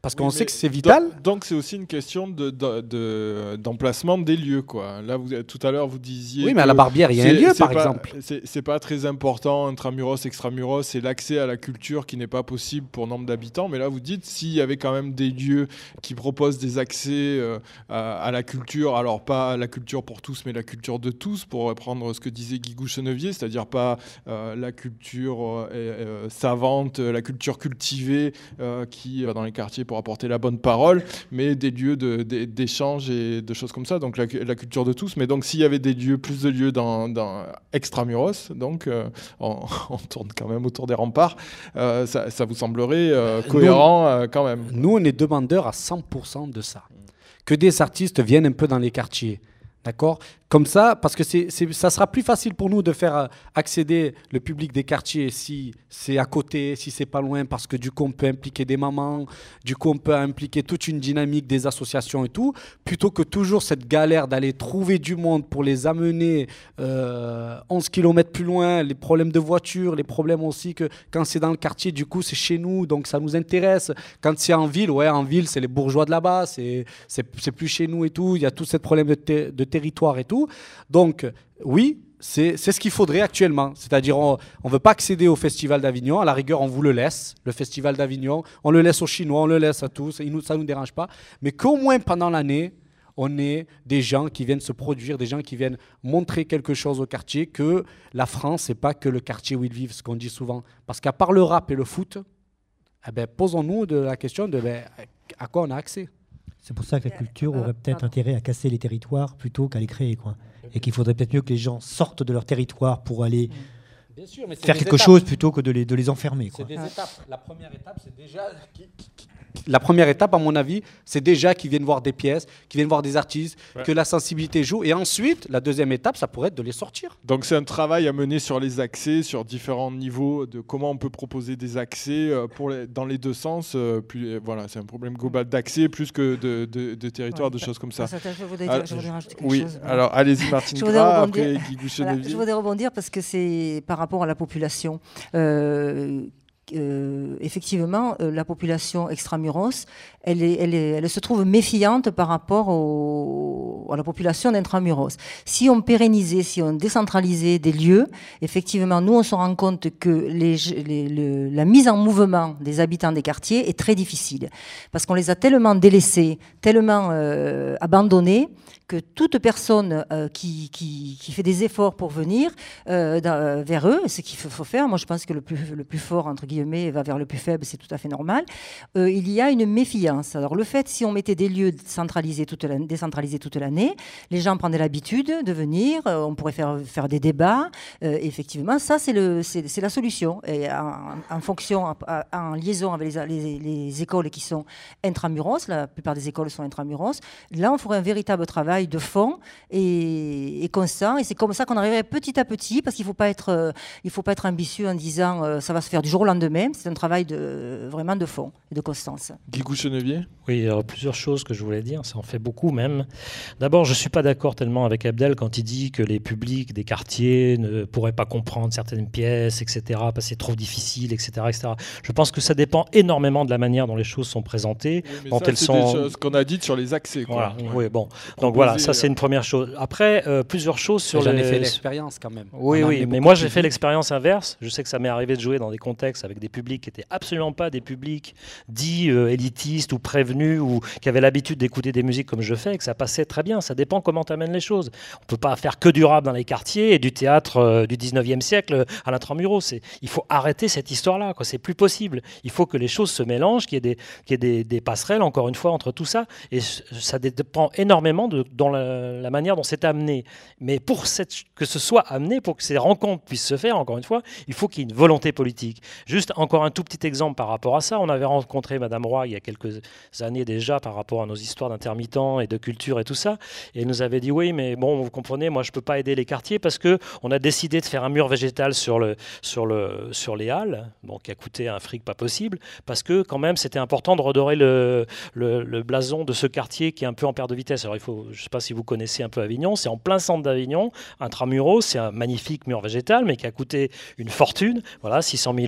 parce qu'on Oui, sait que c'est vital. Donc, donc c'est aussi une question de, de, de, d'emplacement des lieux, quoi. Là, vous, tout à l'heure, vous disiez. Oui, mais à la Barbière, il y a un lieu, par pas, exemple. C'est, c'est pas très important, intramuros, extramuros, c'est l'accès à la culture qui n'est pas possible pour nombre d'habitants. Mais là, vous dites, s'il y avait quand même des lieux qui proposent des accès euh, à, à la culture, alors pas la culture pour tous, mais la culture de tous, pour reprendre ce que disait Guigou Chenevier, c'est-à-dire pas euh, la culture euh, euh, savante, la culture cultivée euh, qui va dans les quartiers pour apporter la bonne parole, mais des lieux de, de, d'échange et de choses comme ça, donc la, la culture de tous. Mais donc s'il y avait des lieux, plus de lieux dans, dans extramuros, donc euh, on, on tourne quand même autour des remparts, euh, ça, ça vous semblerait euh, cohérent nous, euh, quand même. Nous, on est demandeurs à cent pour cent de ça. Que des artistes viennent un peu dans les quartiers. D'accord ? Comme ça, parce que c'est, c'est, ça sera plus facile pour nous de faire accéder le public des quartiers si c'est à côté, si c'est pas loin, parce que du coup on peut impliquer des mamans, du coup on peut impliquer toute une dynamique des associations et tout, plutôt que toujours cette galère d'aller trouver du monde pour les amener euh, onze kilomètres plus loin, les problèmes de voiture, les problèmes aussi que quand c'est dans le quartier, du coup c'est chez nous, donc ça nous intéresse. Quand c'est en ville, ouais, en ville c'est les bourgeois de là-bas, c'est, c'est, c'est plus chez nous et tout, il y a tout ce problème de, ter- de territoire et tout. Donc, oui, c'est, c'est ce qu'il faudrait actuellement. C'est-à-dire, on ne veut pas accéder au Festival d'Avignon. À la rigueur, on vous le laisse, le Festival d'Avignon. On le laisse aux Chinois, on le laisse à tous. Ça ne nous dérange pas. Mais qu'au moins, pendant l'année, on ait des gens qui viennent se produire, des gens qui viennent montrer quelque chose au quartier, que la France, ce n'est pas que le quartier où ils vivent, ce qu'on dit souvent. Parce qu'à part le rap et le foot, eh ben, posons-nous de la question de ben, à quoi on a accès. C'est pour ça que la culture aurait peut-être intérêt à casser les territoires plutôt qu'à les créer, quoi. Et qu'il faudrait peut-être mieux que les gens sortent de leur territoire pour aller Bien sûr, mais c'est faire quelque étapes. chose plutôt que de les, de les enfermer, quoi. C'est des étapes. La première étape, c'est déjà... La première étape, à mon avis, c'est déjà qu'ils viennent voir des pièces, qu'ils viennent voir des artistes, ouais. que la sensibilité joue. Et ensuite, la deuxième étape, ça pourrait être de les sortir. Donc c'est un travail à mener sur les accès, sur différents niveaux de comment on peut proposer des accès pour les, dans les deux sens. Euh, plus, voilà, c'est un problème global d'accès plus que de, de, de territoire, ouais, de choses comme ça. ça je voudrais, ah, je voudrais rajouter quelque oui, chose. Alors allez-y Martine Gras, après Guigou Chenevier. Voilà, je voudrais rebondir parce que c'est par rapport à la population. Euh, Euh, effectivement, euh, la population extramuros, elle, est, elle, est, elle se trouve méfiante par rapport au, à la population d'intramuros. Si on pérennisait, si on décentralisait des lieux, effectivement, nous, on se rend compte que les, les, le, la mise en mouvement des habitants des quartiers est très difficile. Parce qu'on les a tellement délaissés, tellement euh, abandonnés, que toute personne euh, qui, qui, qui fait des efforts pour venir euh, dans, vers eux, ce qu'il faut faire, moi je pense que le plus, le plus fort, entre guillemets, va vers le plus faible, c'est tout à fait normal, euh, il y a une méfiance. Alors le fait, si on mettait des lieux centralisés toute l'année, décentralisés toute l'année, les gens prendraient l'habitude de venir, euh, on pourrait faire, faire des débats, euh, effectivement, ça c'est, le, c'est, c'est la solution. Et en, en fonction, en, en liaison avec les, les, les écoles qui sont intramuros, la plupart des écoles sont intramuros, là on ferait un véritable travail de fond et, et constant, et c'est comme ça qu'on arriverait petit à petit, parce qu'il ne faut pas être, euh, il faut pas être ambitieux en disant euh, ça va se faire du jour au lendemain. C'est un travail de, vraiment de fond et de constance. Guigou Chenevier. Oui, il y a plusieurs choses que je voulais dire, ça en fait beaucoup même. D'abord, je ne suis pas d'accord tellement avec Abdel quand il dit que les publics des quartiers ne pourraient pas comprendre certaines pièces, et cetera, parce que c'est trop difficile, et cetera, et cetera. Je pense que ça dépend énormément de la manière dont les choses sont présentées, oui, dont ça, elles c'est sont... ce qu'on a dit sur les accès. Quoi. Voilà, ouais. Oui, bon. Donc voilà, ça c'est une première chose. Après, euh, plusieurs choses sur J'en les... ai fait l'expérience quand même. Oui, oui, mais moi j'ai fait l'expérience inverse. Je sais que ça m'est arrivé de jouer dans des contextes avec des publics qui n'étaient absolument pas des publics dits euh, élitistes ou prévenus ou qui avaient l'habitude d'écouter des musiques comme je fais et que ça passait très bien. Ça dépend comment tu amènes les choses. On ne peut pas faire que du rap dans les quartiers et du théâtre euh, du dix-neuvième siècle à l'intramuros. C'est... Il faut arrêter cette histoire-là, quoi. C'est plus possible. Il faut que les choses se mélangent, qu'il y ait des, qu'il y ait des, des passerelles, encore une fois, entre tout ça. Et ça dépend énormément de dans la, la manière dont c'est amené. Mais pour cette, que ce soit amené, pour que ces rencontres puissent se faire, encore une fois, il faut qu'il y ait une volonté politique. Juste encore un tout petit exemple par rapport à ça. On avait rencontré Madame Roy il y a quelques années déjà par rapport à nos histoires d'intermittents et de culture et tout ça. Et elle nous avait dit, oui, mais bon, vous comprenez, moi, je ne peux pas aider les quartiers parce qu'on a décidé de faire un mur végétal sur, le, sur, le, sur les halles, bon, qui a coûté un fric pas possible, parce que quand même, c'était important de redorer le, le, le blason de ce quartier qui est un peu en perte de vitesse. Alors, il faut, je ne sais pas si vous connaissez un peu Avignon, c'est en plein centre d'Avignon, intramuros, c'est un magnifique mur végétal, mais qui a coûté une fortune, voilà, six cent mille euros.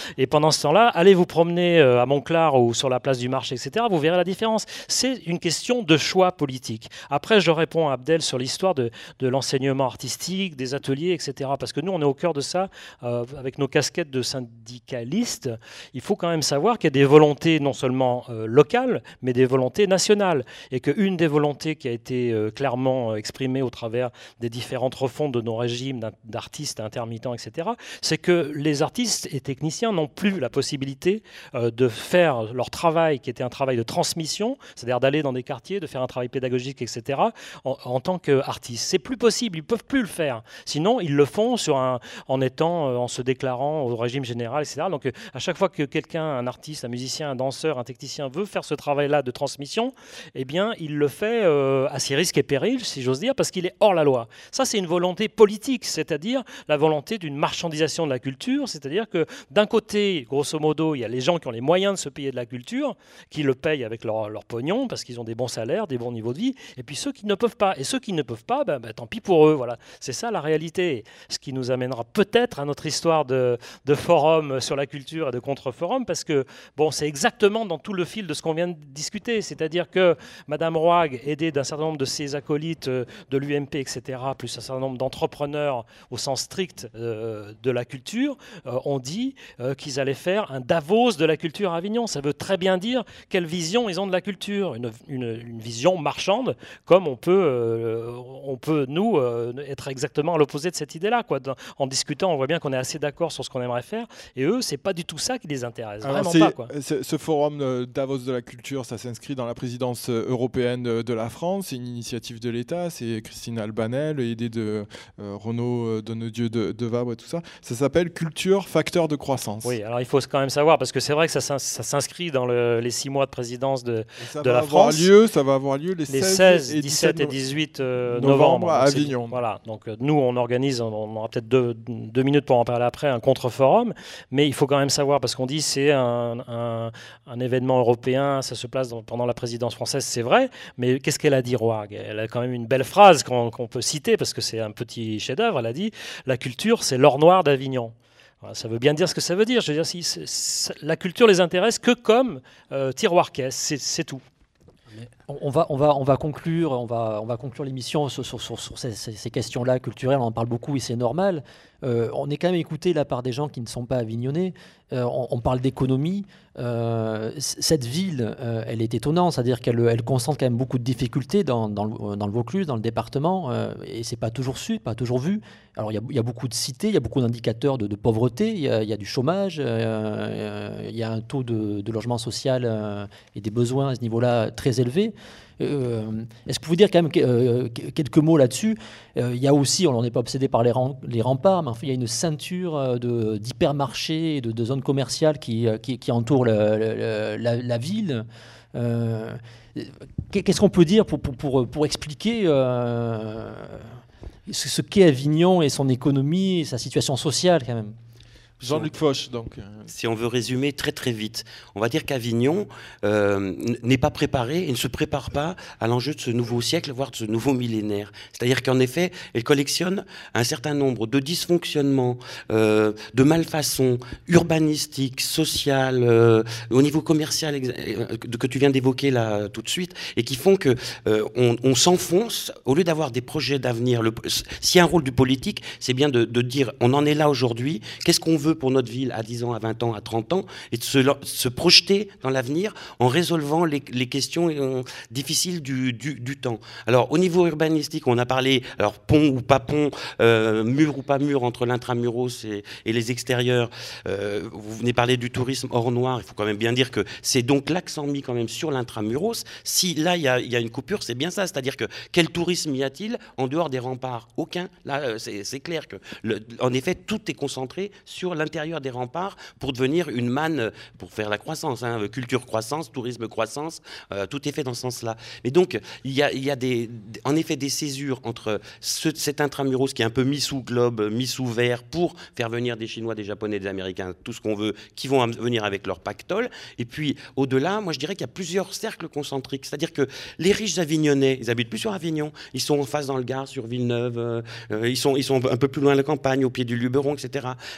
Et pendant ce temps-là, allez vous promener à Montclar ou sur la place du Marché, et cetera. Vous verrez la différence. C'est une question de choix politique. Après, je réponds à Abdel sur l'histoire de, de l'enseignement artistique, des ateliers, et cetera. Parce que nous, on est au cœur de ça, euh, avec nos casquettes de syndicalistes. Il faut quand même savoir qu'il y a des volontés non seulement euh, locales, mais des volontés nationales. Et qu'une des volontés qui a été euh, clairement exprimée au travers des différentes refontes de nos régimes d'artistes, intermittents, et cetera, c'est que les artistes et techniciens n'ont plus la possibilité euh, de faire leur travail, qui était un travail de transmission, c'est-à-dire d'aller dans des quartiers, de faire un travail pédagogique, et cetera, en, en tant qu'artistes. C'est plus possible, ils ne peuvent plus le faire. Sinon, ils le font sur un, en étant, euh, en se déclarant au régime général, et cetera. Donc, euh, à chaque fois que quelqu'un, un artiste, un musicien, un danseur, un technicien veut faire ce travail-là de transmission, eh bien, il le fait euh, à ses risques et périls, si j'ose dire, parce qu'il est hors la loi. Ça, c'est une volonté politique, c'est-à-dire la volonté d'une marchandisation de la culture, c'est-à-dire que d'un côté, grosso modo, il y a les gens qui ont les moyens de se payer de la culture, qui le payent avec leur, leur pognon, parce qu'ils ont des bons salaires, des bons niveaux de vie, et puis ceux qui ne peuvent pas. Et ceux qui ne peuvent pas, ben, ben, tant pis pour eux. Voilà. C'est ça la réalité. Ce qui nous amènera peut-être à notre histoire de, de forum sur la culture et de contre-forum, parce que bon, c'est exactement dans tout le fil de ce qu'on vient de discuter. C'est-à-dire que Madame Roig, aidée d'un certain nombre de ses acolytes de l'U M P, et cetera, plus un certain nombre d'entrepreneurs au sens strict euh, de la culture, euh, ont dit euh, qu'ils allaient faire un Davos de la culture à Avignon. Ça veut très bien dire quelle vision ils ont de la culture. Une, une, une vision marchande, comme on peut, euh, on peut nous, euh, être exactement à l'opposé de cette idée-là. Quoi. Dans, en discutant, on voit bien qu'on est assez d'accord sur ce qu'on aimerait faire. Et eux, c'est pas du tout ça qui les intéresse. Alors vraiment pas. Quoi. Ce forum Davos de la culture, ça s'inscrit dans la présidence européenne de la France. C'est une initiative de l'État. C'est Christine Albanel, aidée de euh, Renaud Donnedieu de, de Vabre et tout ça. Ça s'appelle Culture, facteur de croissance. Oui, alors il faut quand même savoir, parce que c'est vrai que ça, ça s'inscrit dans le, les six mois de présidence de, de la France. Lieu, ça va avoir lieu les, les seize, seize, et dix-sept et dix-huit euh, novembre, novembre à Avignon. Voilà, donc euh, nous on organise, on aura peut-être deux, deux minutes pour en parler après, un contre-forum, mais il faut quand même savoir, parce qu'on dit c'est un, un, un événement européen, ça se place dans, pendant la présidence française, c'est vrai, mais qu'est-ce qu'elle a dit, Roig? Elle a quand même une belle phrase qu'on qu'on peut citer, parce que c'est un petit chef-d'œuvre. Elle a dit « La culture, c'est l'or noir d'Avignon ». Ça veut bien dire ce que ça veut dire. Je veux dire, si, c'est, c'est, la culture les intéresse que comme euh, tiroir-caisse, c'est, c'est tout. On va, on va, on va conclure, on va, on va conclure l'émission sur, sur, sur, sur ces, ces questions-là culturelles. On en parle beaucoup et c'est normal. Euh, on est quand même écouté là par des gens qui ne sont pas avignonnais. Euh, on, on parle d'économie. Euh, cette ville, euh, elle est étonnante, c'est-à-dire qu'elle elle concentre quand même beaucoup de difficultés dans, dans, le, dans le Vaucluse, dans le département, euh, et c'est pas toujours su, pas toujours vu. Alors il y, y a beaucoup de cités, il y a beaucoup d'indicateurs de, de pauvreté, il y, y a du chômage, il euh, y a un taux de, de logement social euh, et des besoins à ce niveau-là très élevé. Euh, est-ce que vous pouvez dire quand même euh, quelques mots là-dessus? euh, Il y a aussi, on n'est pas obsédé par les, rem, les remparts, mais enfin, il y a une ceinture de, d'hypermarchés et de, de zones commerciales qui, qui, qui entourent le, le, la, la ville. Euh, qu'est-ce qu'on peut dire pour, pour, pour, pour expliquer euh, ce, ce qu'est Avignon et son économie et sa situation sociale quand même? Jean-Luc Foch, donc. Si on veut résumer très très vite, on va dire qu'Avignon euh, n'est pas préparé et ne se prépare pas à l'enjeu de ce nouveau siècle, voire de ce nouveau millénaire. C'est-à-dire qu'en effet, elle collectionne un certain nombre de dysfonctionnements, euh, de malfaçons urbanistiques, sociales, euh, au niveau commercial euh, que tu viens d'évoquer là tout de suite, et qui font que euh, on, on s'enfonce au lieu d'avoir des projets d'avenir. Le, si un rôle du politique, c'est bien de, de dire on en est là aujourd'hui, qu'est-ce qu'on veut pour notre ville à dix ans, à vingt ans, à trente ans, et de se, se projeter dans l'avenir en résolvant les, les questions euh, difficiles du, du, du temps. Alors, au niveau urbanistique, on a parlé, alors pont ou pas pont, euh, mur ou pas mur entre l'intramuros et, et les extérieurs. Euh, vous venez parler du tourisme hors noir, il faut quand même bien dire que c'est donc l'accent mis quand même sur l'intramuros. Si là, il y a, y a une coupure, c'est bien ça, c'est-à-dire que quel tourisme y a-t-il en dehors des remparts? Aucun. Là, c'est, c'est clair que, le, en effet, tout est concentré sur l'intérieur des remparts pour devenir une manne, pour faire la croissance, hein, culture croissance, tourisme croissance, euh, tout est fait dans ce sens-là. Mais donc, il y a, il y a des, en effet des césures entre ce, cet intramuros qui est un peu mis sous globe, mis sous verre pour faire venir des Chinois, des Japonais, des Américains, tout ce qu'on veut, qui vont venir avec leur pactole. Et puis, au-delà, moi je dirais qu'il y a plusieurs cercles concentriques. C'est-à-dire que les riches Avignonnais, ils habitent plus sur Avignon, ils sont en face dans le Gard, sur Villeneuve, euh, ils, sont, ils sont un peu plus loin de la campagne, au pied du Luberon, et cetera. Donc là, on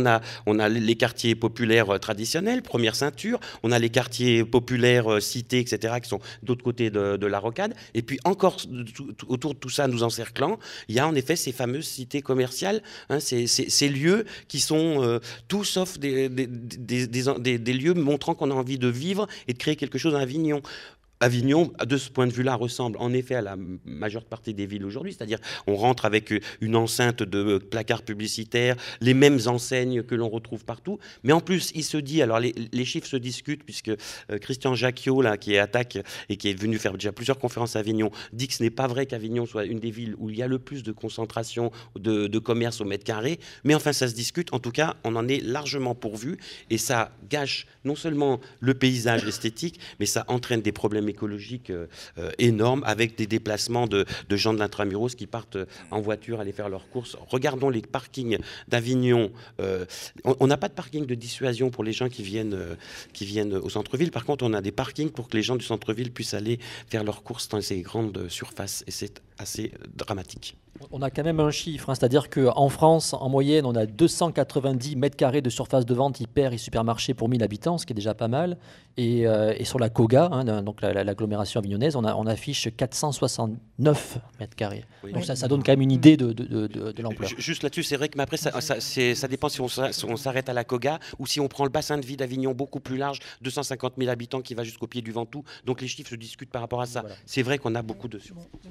on a, on a les quartiers populaires traditionnels, première ceinture, on a les quartiers populaires cités, et cetera, qui sont d'autre côté de, de la rocade. Et puis encore, tout, tout, autour de tout ça, nous encerclant, il y a en effet ces fameuses cités commerciales, hein, ces, ces, ces lieux qui sont euh, tout sauf des, des, des, des, des, des lieux montrant qu'on a envie de vivre et de créer quelque chose à Avignon. Avignon, de ce point de vue-là, ressemble en effet à la majeure partie des villes aujourd'hui, c'est-à-dire on rentre avec une enceinte de placards publicitaires, les mêmes enseignes que l'on retrouve partout, mais en plus il se dit, alors les, les chiffres se discutent, puisque euh, Christian Jacquiot, là, qui est attaque et qui est venu faire déjà plusieurs conférences à Avignon, dit que ce n'est pas vrai qu'Avignon soit une des villes où il y a le plus de concentration de, de commerce au mètre carré, mais enfin ça se discute, en tout cas on en est largement pourvu, et ça gâche non seulement le paysage esthétique, mais ça entraîne des problèmes écologique euh, euh, énorme, avec des déplacements de, de gens de l'intramuros qui partent en voiture aller faire leurs courses. Regardons les parkings d'Avignon. Euh, on n'a pas de parking de dissuasion pour les gens qui viennent, euh, qui viennent au centre-ville. Par contre, on a des parkings pour que les gens du centre-ville puissent aller faire leurs courses dans ces grandes surfaces. Et c'est assez dramatique. On a quand même un chiffre, hein, c'est-à-dire qu'en France, en moyenne, on a deux cent quatre-vingt-dix mètres carrés de surface de vente hyper et supermarché pour mille habitants, ce qui est déjà pas mal. Et, euh, et sur la Coga, hein, donc la, la, l'agglomération avignonnaise, on, a, on affiche quatre cent soixante-neuf mètres carrés. Oui. Donc ça, ça donne quand même une idée de, de, de, de l'ampleur. Juste là-dessus, c'est vrai que mais après, ça, ça, c'est, ça dépend si on, on s'arrête à la Coga ou si on prend le bassin de vie d'Avignon beaucoup plus large, deux cent cinquante mille habitants qui va jusqu'au pied du Ventoux. Donc les chiffres se discutent par rapport à ça. Voilà. C'est vrai qu'on a beaucoup de...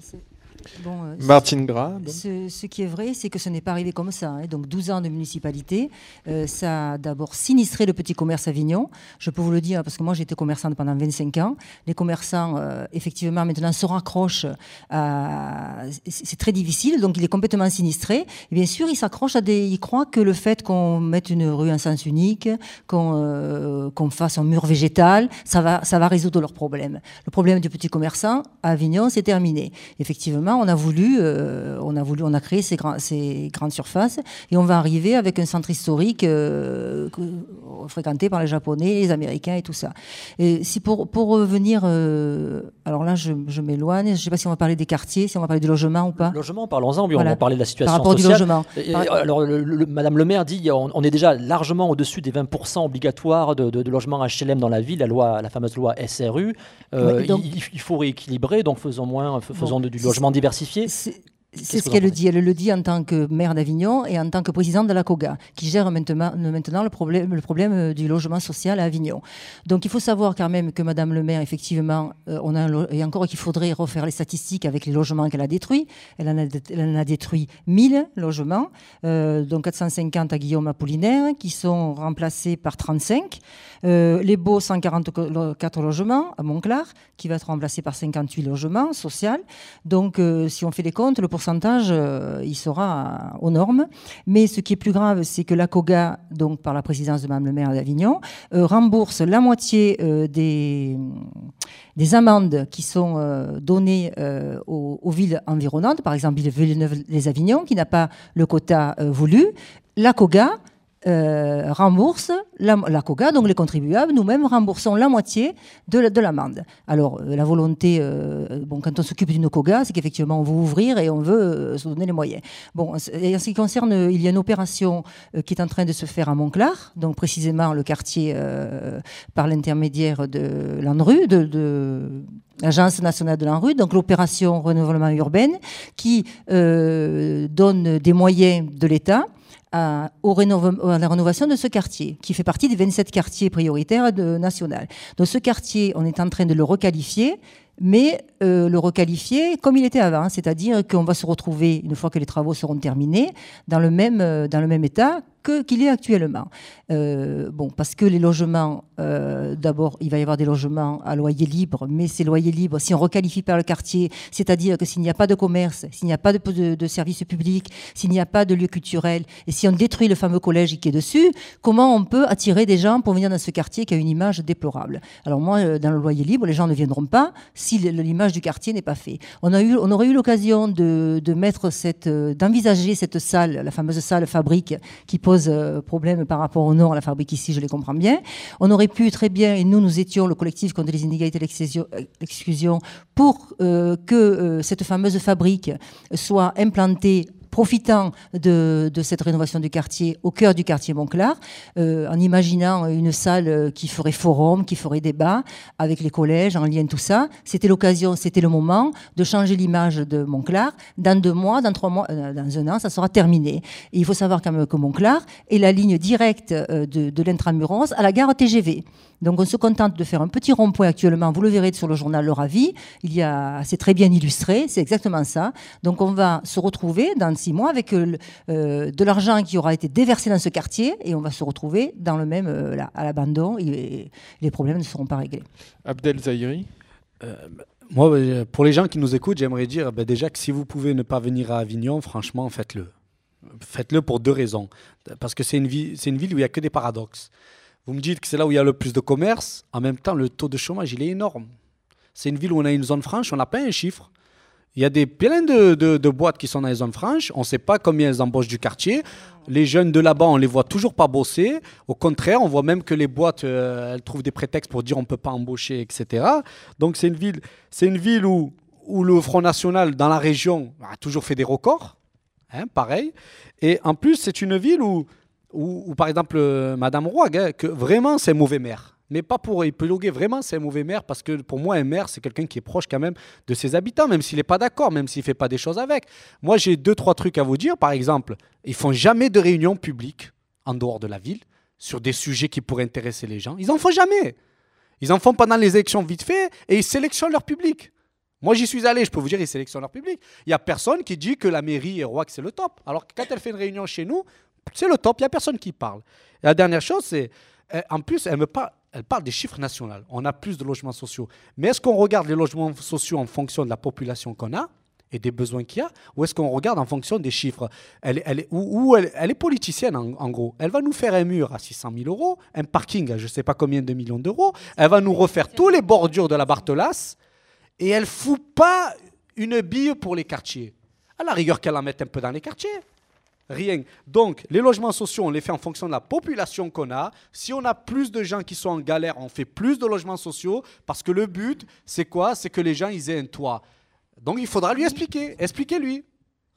Bon, euh, Martine Gras. Ce, ce qui est vrai, c'est que ce n'est pas arrivé comme ça. Hein. Donc douze ans de municipalité, euh, ça a d'abord sinistré le petit commerce à Avignon. Je peux vous le dire parce que moi j'étais commerçante pendant vingt-cinq ans. Les commerçants, euh, effectivement, maintenant se raccrochent à... C'est très difficile, donc il est complètement sinistré. Et bien sûr, ils s'accrochent à des... Ils croient que le fait qu'on mette une rue en sens unique, qu'on, euh, qu'on fasse un mur végétal, ça va, ça va résoudre leurs problèmes. Le problème du petit commerçant à Avignon, c'est terminé. Effectivement, on a voulu, euh, on a voulu, on a créé ces, grands, ces grandes surfaces et on va arriver avec un centre historique euh, fréquenté par les Japonais, les Américains et tout ça. Et si pour pour revenir, euh, alors là, je, je m'éloigne. Je ne sais pas si on va parler des quartiers, si on va parler du logement ou pas. Logement, parlons-en. Oui, voilà. On va parler de la situation par rapport sociale. Du logement. Et, par... Alors, le, le, Madame le maire dit, on, on est déjà largement au-dessus des vingt pour cent obligatoires de, de, de logements H L M dans la ville, la loi, la fameuse loi S R U. Euh, ouais, donc, il, il faut rééquilibrer, donc faisons moins, faisons bon, du logement diversifié. C'est... C'est ce qu'elle dit. Elle le dit en tant que maire d'Avignon et en tant que présidente de la Coga, qui gère maintenant, maintenant le, problème, le problème du logement social à Avignon. Donc il faut savoir quand même que Madame le maire, effectivement, euh, on a un, et encore qu'il faudrait refaire les statistiques avec les logements qu'elle a détruits. Elle en a, elle en a détruit mille logements, euh, donc quatre cent cinquante à Guillaume Apollinaire, qui sont remplacés par trente-cinq. Euh, les Baux, cent quarante-quatre logements à Montclar, qui va être remplacé par cinquante-huit logements sociaux. Donc euh, si on fait les comptes, le pourcentage pourcentage, euh, il sera aux normes. Mais ce qui est plus grave, c'est que la Coga, donc par la présidence de Mme le maire d'Avignon, euh, rembourse la moitié euh, des, des amendes qui sont euh, données euh, aux, aux villes environnantes, par exemple Villeneuve-les-Avignon, qui n'a pas le quota euh, voulu. La Coga Euh, rembourse la, la Coga, donc les contribuables, nous-mêmes remboursons la moitié de, de l'amende. Alors, euh, la volonté, euh, bon, quand on s'occupe d'une Coga, c'est qu'effectivement, on veut ouvrir et on veut euh, se donner les moyens. Bon, et en ce qui concerne, il y a une opération euh, qui est en train de se faire à Montclar, donc précisément le quartier euh, par l'intermédiaire de l'ANRU, de, de l'Agence nationale de l'ANRU, donc l'opération renouvellement urbain, qui euh, donne des moyens de l'État À, au rénov- à la rénovation de ce quartier, qui fait partie des vingt-sept quartiers prioritaires de, national. Donc ce quartier, on est en train de le requalifier, mais euh, le requalifier comme il était avant, c'est-à-dire qu'on va se retrouver, une fois que les travaux seront terminés, dans le même, euh, dans le même état que, qu'il est actuellement. Euh, bon, parce que les logements, euh, d'abord, il va y avoir des logements à loyer libre, mais ces loyers libres, si on requalifie par le quartier, c'est-à-dire que s'il n'y a pas de commerce, s'il n'y a pas de, de, de services publics, s'il n'y a pas de lieu culturel, et si on détruit le fameux collège qui est dessus, comment on peut attirer des gens pour venir dans ce quartier qui a une image déplorable? Alors moi, dans le loyer libre, les gens ne viendront pas si l'image du quartier n'est pas faite. On, a eu, on aurait eu l'occasion de, de mettre cette, d'envisager cette salle, la fameuse salle fabrique, qui pose problème par rapport au nom à la fabrique ici, je les comprends bien. On aurait pu très bien, et nous, nous étions le collectif contre les inégalités et l'exclusion, pour euh, que euh, cette fameuse fabrique soit implantée profitant de, de cette rénovation du quartier, au cœur du quartier Monclar, euh, en imaginant une salle qui ferait forum, qui ferait débat avec les collèges, en lien tout ça. C'était l'occasion, c'était le moment de changer l'image de Monclar. Dans deux mois, dans trois mois, euh, dans un an, ça sera terminé. Et il faut savoir quand même que Monclar est la ligne directe euh, de, de l'intramuros à la gare T G V. Donc on se contente de faire un petit rond-point actuellement, vous le verrez sur le journal Le Ravi, il y a, c'est très bien illustré, c'est exactement ça. Donc on va se retrouver dans six mois avec euh, de l'argent qui aura été déversé dans ce quartier et on va se retrouver dans le même, euh, là, à l'abandon et les problèmes ne seront pas réglés. Abdel Zahiri. euh, Moi, pour les gens qui nous écoutent, j'aimerais dire ben déjà que si vous pouvez ne pas venir à Avignon, franchement, faites-le. Faites-le pour deux raisons. Parce que c'est une, ville, c'est une ville où il n'y a que des paradoxes. Vous me dites que c'est là où il y a le plus de commerce. En même temps, le taux de chômage, il est énorme. C'est une ville où on a une zone franche, on n'a pas un chiffre. Il y a des, plein de, de, de boîtes qui sont dans les zones franches. On ne sait pas combien elles embauchent du quartier. Les jeunes de là-bas, on ne les voit toujours pas bosser. Au contraire, on voit même que les boîtes, euh, elles trouvent des prétextes pour dire on ne peut pas embaucher, et cetera. Donc c'est une ville, c'est une ville où, où le Front National, dans la région, a toujours fait des records. Hein, pareil. Et en plus, c'est une ville où... Ou, ou par exemple, euh, Madame Rouag, hein, que vraiment c'est un mauvais maire. Mais pas pour épiloguer, vraiment c'est un mauvais maire, parce que pour moi, un maire, c'est quelqu'un qui est proche quand même de ses habitants, même s'il n'est pas d'accord, même s'il ne fait pas des choses avec. Moi, j'ai deux, trois trucs à vous dire. Par exemple, ils ne font jamais de réunions publiques en dehors de la ville sur des sujets qui pourraient intéresser les gens. Ils n'en font jamais. Ils en font pendant les élections vite fait et ils sélectionnent leur public. Moi, j'y suis allé, je peux vous dire, ils sélectionnent leur public. Il n'y a personne qui dit que la mairie Rouag, c'est le top. Alors que quand elle fait une réunion chez nous, c'est le top, il n'y a personne qui parle. Et la dernière chose, c'est, en plus, elle, me parle, elle parle des chiffres nationaux. On a plus de logements sociaux. Mais est-ce qu'on regarde les logements sociaux en fonction de la population qu'on a et des besoins qu'il y a, ou est-ce qu'on regarde en fonction des chiffres? Elle, elle, Ou, ou elle, elle est politicienne, en, en gros. Elle va nous faire un mur à six cent mille euros, un parking à je ne sais pas combien de millions d'euros. Elle va nous refaire tous les bordures de la Barthelasse et elle ne fout pas une bille pour les quartiers. À la rigueur qu'elle en mette un peu dans les quartiers. Rien. Donc, les logements sociaux, on les fait en fonction de la population qu'on a. Si on a plus de gens qui sont en galère, on fait plus de logements sociaux parce que le but, c'est quoi? C'est que les gens, ils aient un toit. Donc, il faudra lui expliquer. Expliquez-lui.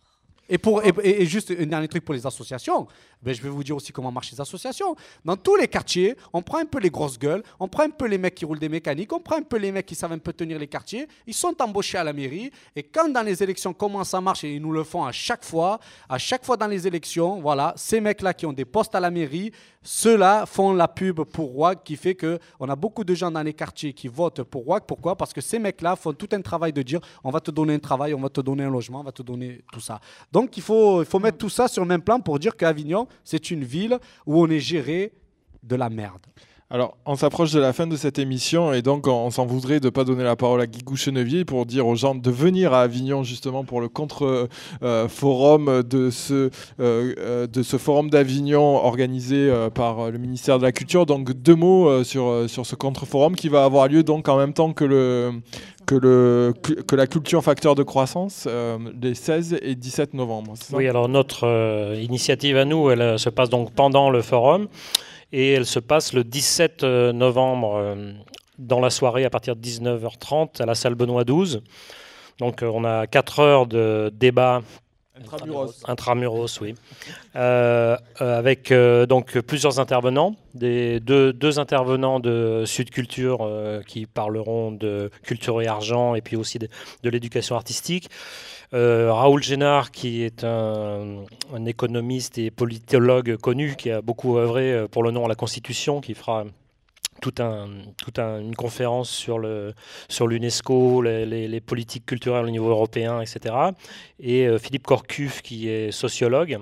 Et, pour, et, et juste un dernier truc pour les associations, ben je vais vous dire aussi comment marchent les associations. Dans tous les quartiers, on prend un peu les grosses gueules, on prend un peu les mecs qui roulent des mécaniques, on prend un peu les mecs qui savent un peu tenir les quartiers. Ils sont embauchés à la mairie. Et quand dans les élections, comment ça marche, et ils nous le font à chaque fois, à chaque fois dans les élections, voilà, ces mecs-là qui ont des postes à la mairie, ceux-là font la pub pour Rouag, qui fait qu'on a beaucoup de gens dans les quartiers qui votent pour Rouag. Pourquoi? Parce que ces mecs-là font tout un travail de dire on va te donner un travail, on va te donner un logement, on va te donner tout ça. Donc il faut, il faut mettre tout ça sur le même plan pour dire qu'Avignon, c'est une ville où on est géré de la merde. Alors, on s'approche de la fin de cette émission et donc on, on s'en voudrait de ne pas donner la parole à Guigou Chenevier pour dire aux gens de venir à Avignon justement pour le contre-forum euh, de, ce, euh, de ce forum d'Avignon organisé euh, par le ministère de la Culture. Donc deux mots euh, sur, sur ce contre-forum qui va avoir lieu donc en même temps que, le, que, le, que la culture facteur de croissance euh, les seize et dix-sept novembre. Oui, alors notre euh, initiative à nous, elle euh, se passe donc pendant le forum. Et elle se passe le dix-sept novembre euh, dans la soirée à partir de dix-neuf heures trente à la salle Benoît douze. Donc euh, on a quatre heures de débat intramuros, intramuros oui, euh, euh, avec euh, donc plusieurs intervenants, des deux, deux intervenants de Sud Culture euh, qui parleront de culture et argent et puis aussi de, de l'éducation artistique. Euh, Raoul Génard, qui est un, un économiste et politologue connu, qui a beaucoup œuvré pour le nom à la Constitution, qui fera tout un, tout un, une conférence sur, le, sur l'UNESCO, les, les, les politiques culturelles au niveau européen, et cetera. Et euh, Philippe Corcuff, qui est sociologue,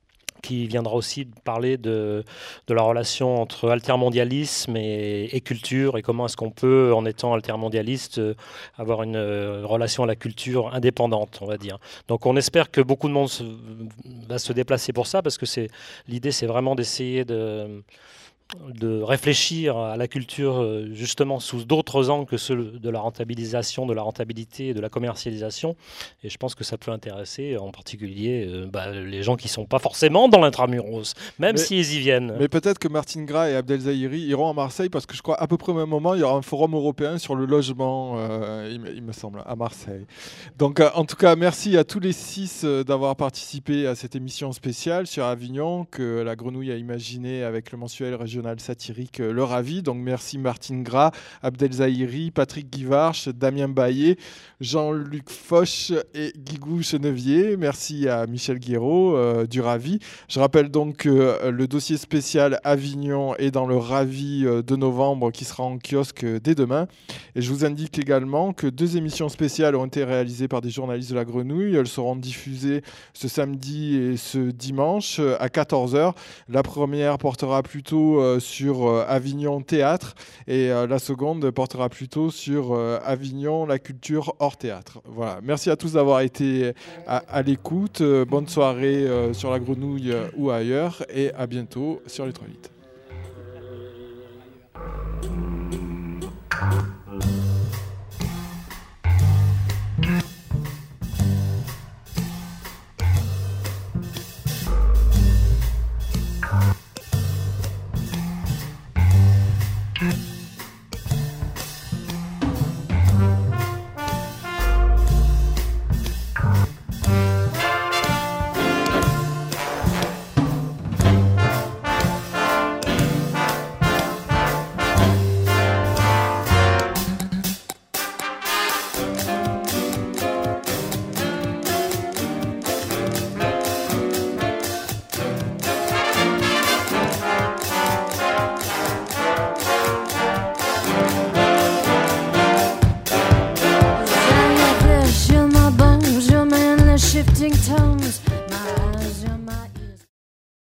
qui viendra aussi parler de, de la relation entre altermondialisme et, et culture, et comment est-ce qu'on peut, en étant altermondialiste, euh, avoir une euh, relation à la culture indépendante, on va dire. Donc on espère que beaucoup de monde se, va se déplacer pour ça, parce que c'est, l'idée, c'est vraiment d'essayer de, de réfléchir à la culture justement sous d'autres angles que ceux de la rentabilisation, de la rentabilité et de la commercialisation. Et je pense que ça peut intéresser en particulier euh, bah, les gens qui ne sont pas forcément dans l'intramuros, même s'ils y viennent. Mais peut-être que Martine Gras et Abdel Zahiri iront à Marseille parce que je crois à peu près au même moment, il y aura un forum européen sur le logement, euh, il, me, il me semble, à Marseille. Donc euh, en tout cas, merci à tous les six euh, d'avoir participé à cette émission spéciale sur Avignon que la Grenouille a imaginée avec le mensuel régional satirique Le Ravi. Donc merci Martine Gras, Abdel Zahiri, Patrick Guivarch, Damien Baillet, Jean-Luc Foch et Guigou Chenevier. Merci à Michel Guéraud euh, du Ravi. Je rappelle donc que euh, le dossier spécial Avignon est dans le Ravi euh, de novembre qui sera en kiosque euh, dès demain. Et je vous indique également que deux émissions spéciales ont été réalisées par des journalistes de la Grenouille. Elles seront diffusées ce samedi et ce dimanche euh, à quatorze heures. La première portera plutôt euh, sur euh, Avignon Théâtre et euh, la seconde portera plutôt sur euh, Avignon la culture hors théâtre. Voilà. Merci à tous d'avoir été à, à l'écoute. Euh, bonne soirée euh, sur la Grenouille euh, ou ailleurs et à bientôt sur les trois huit. Shifting tone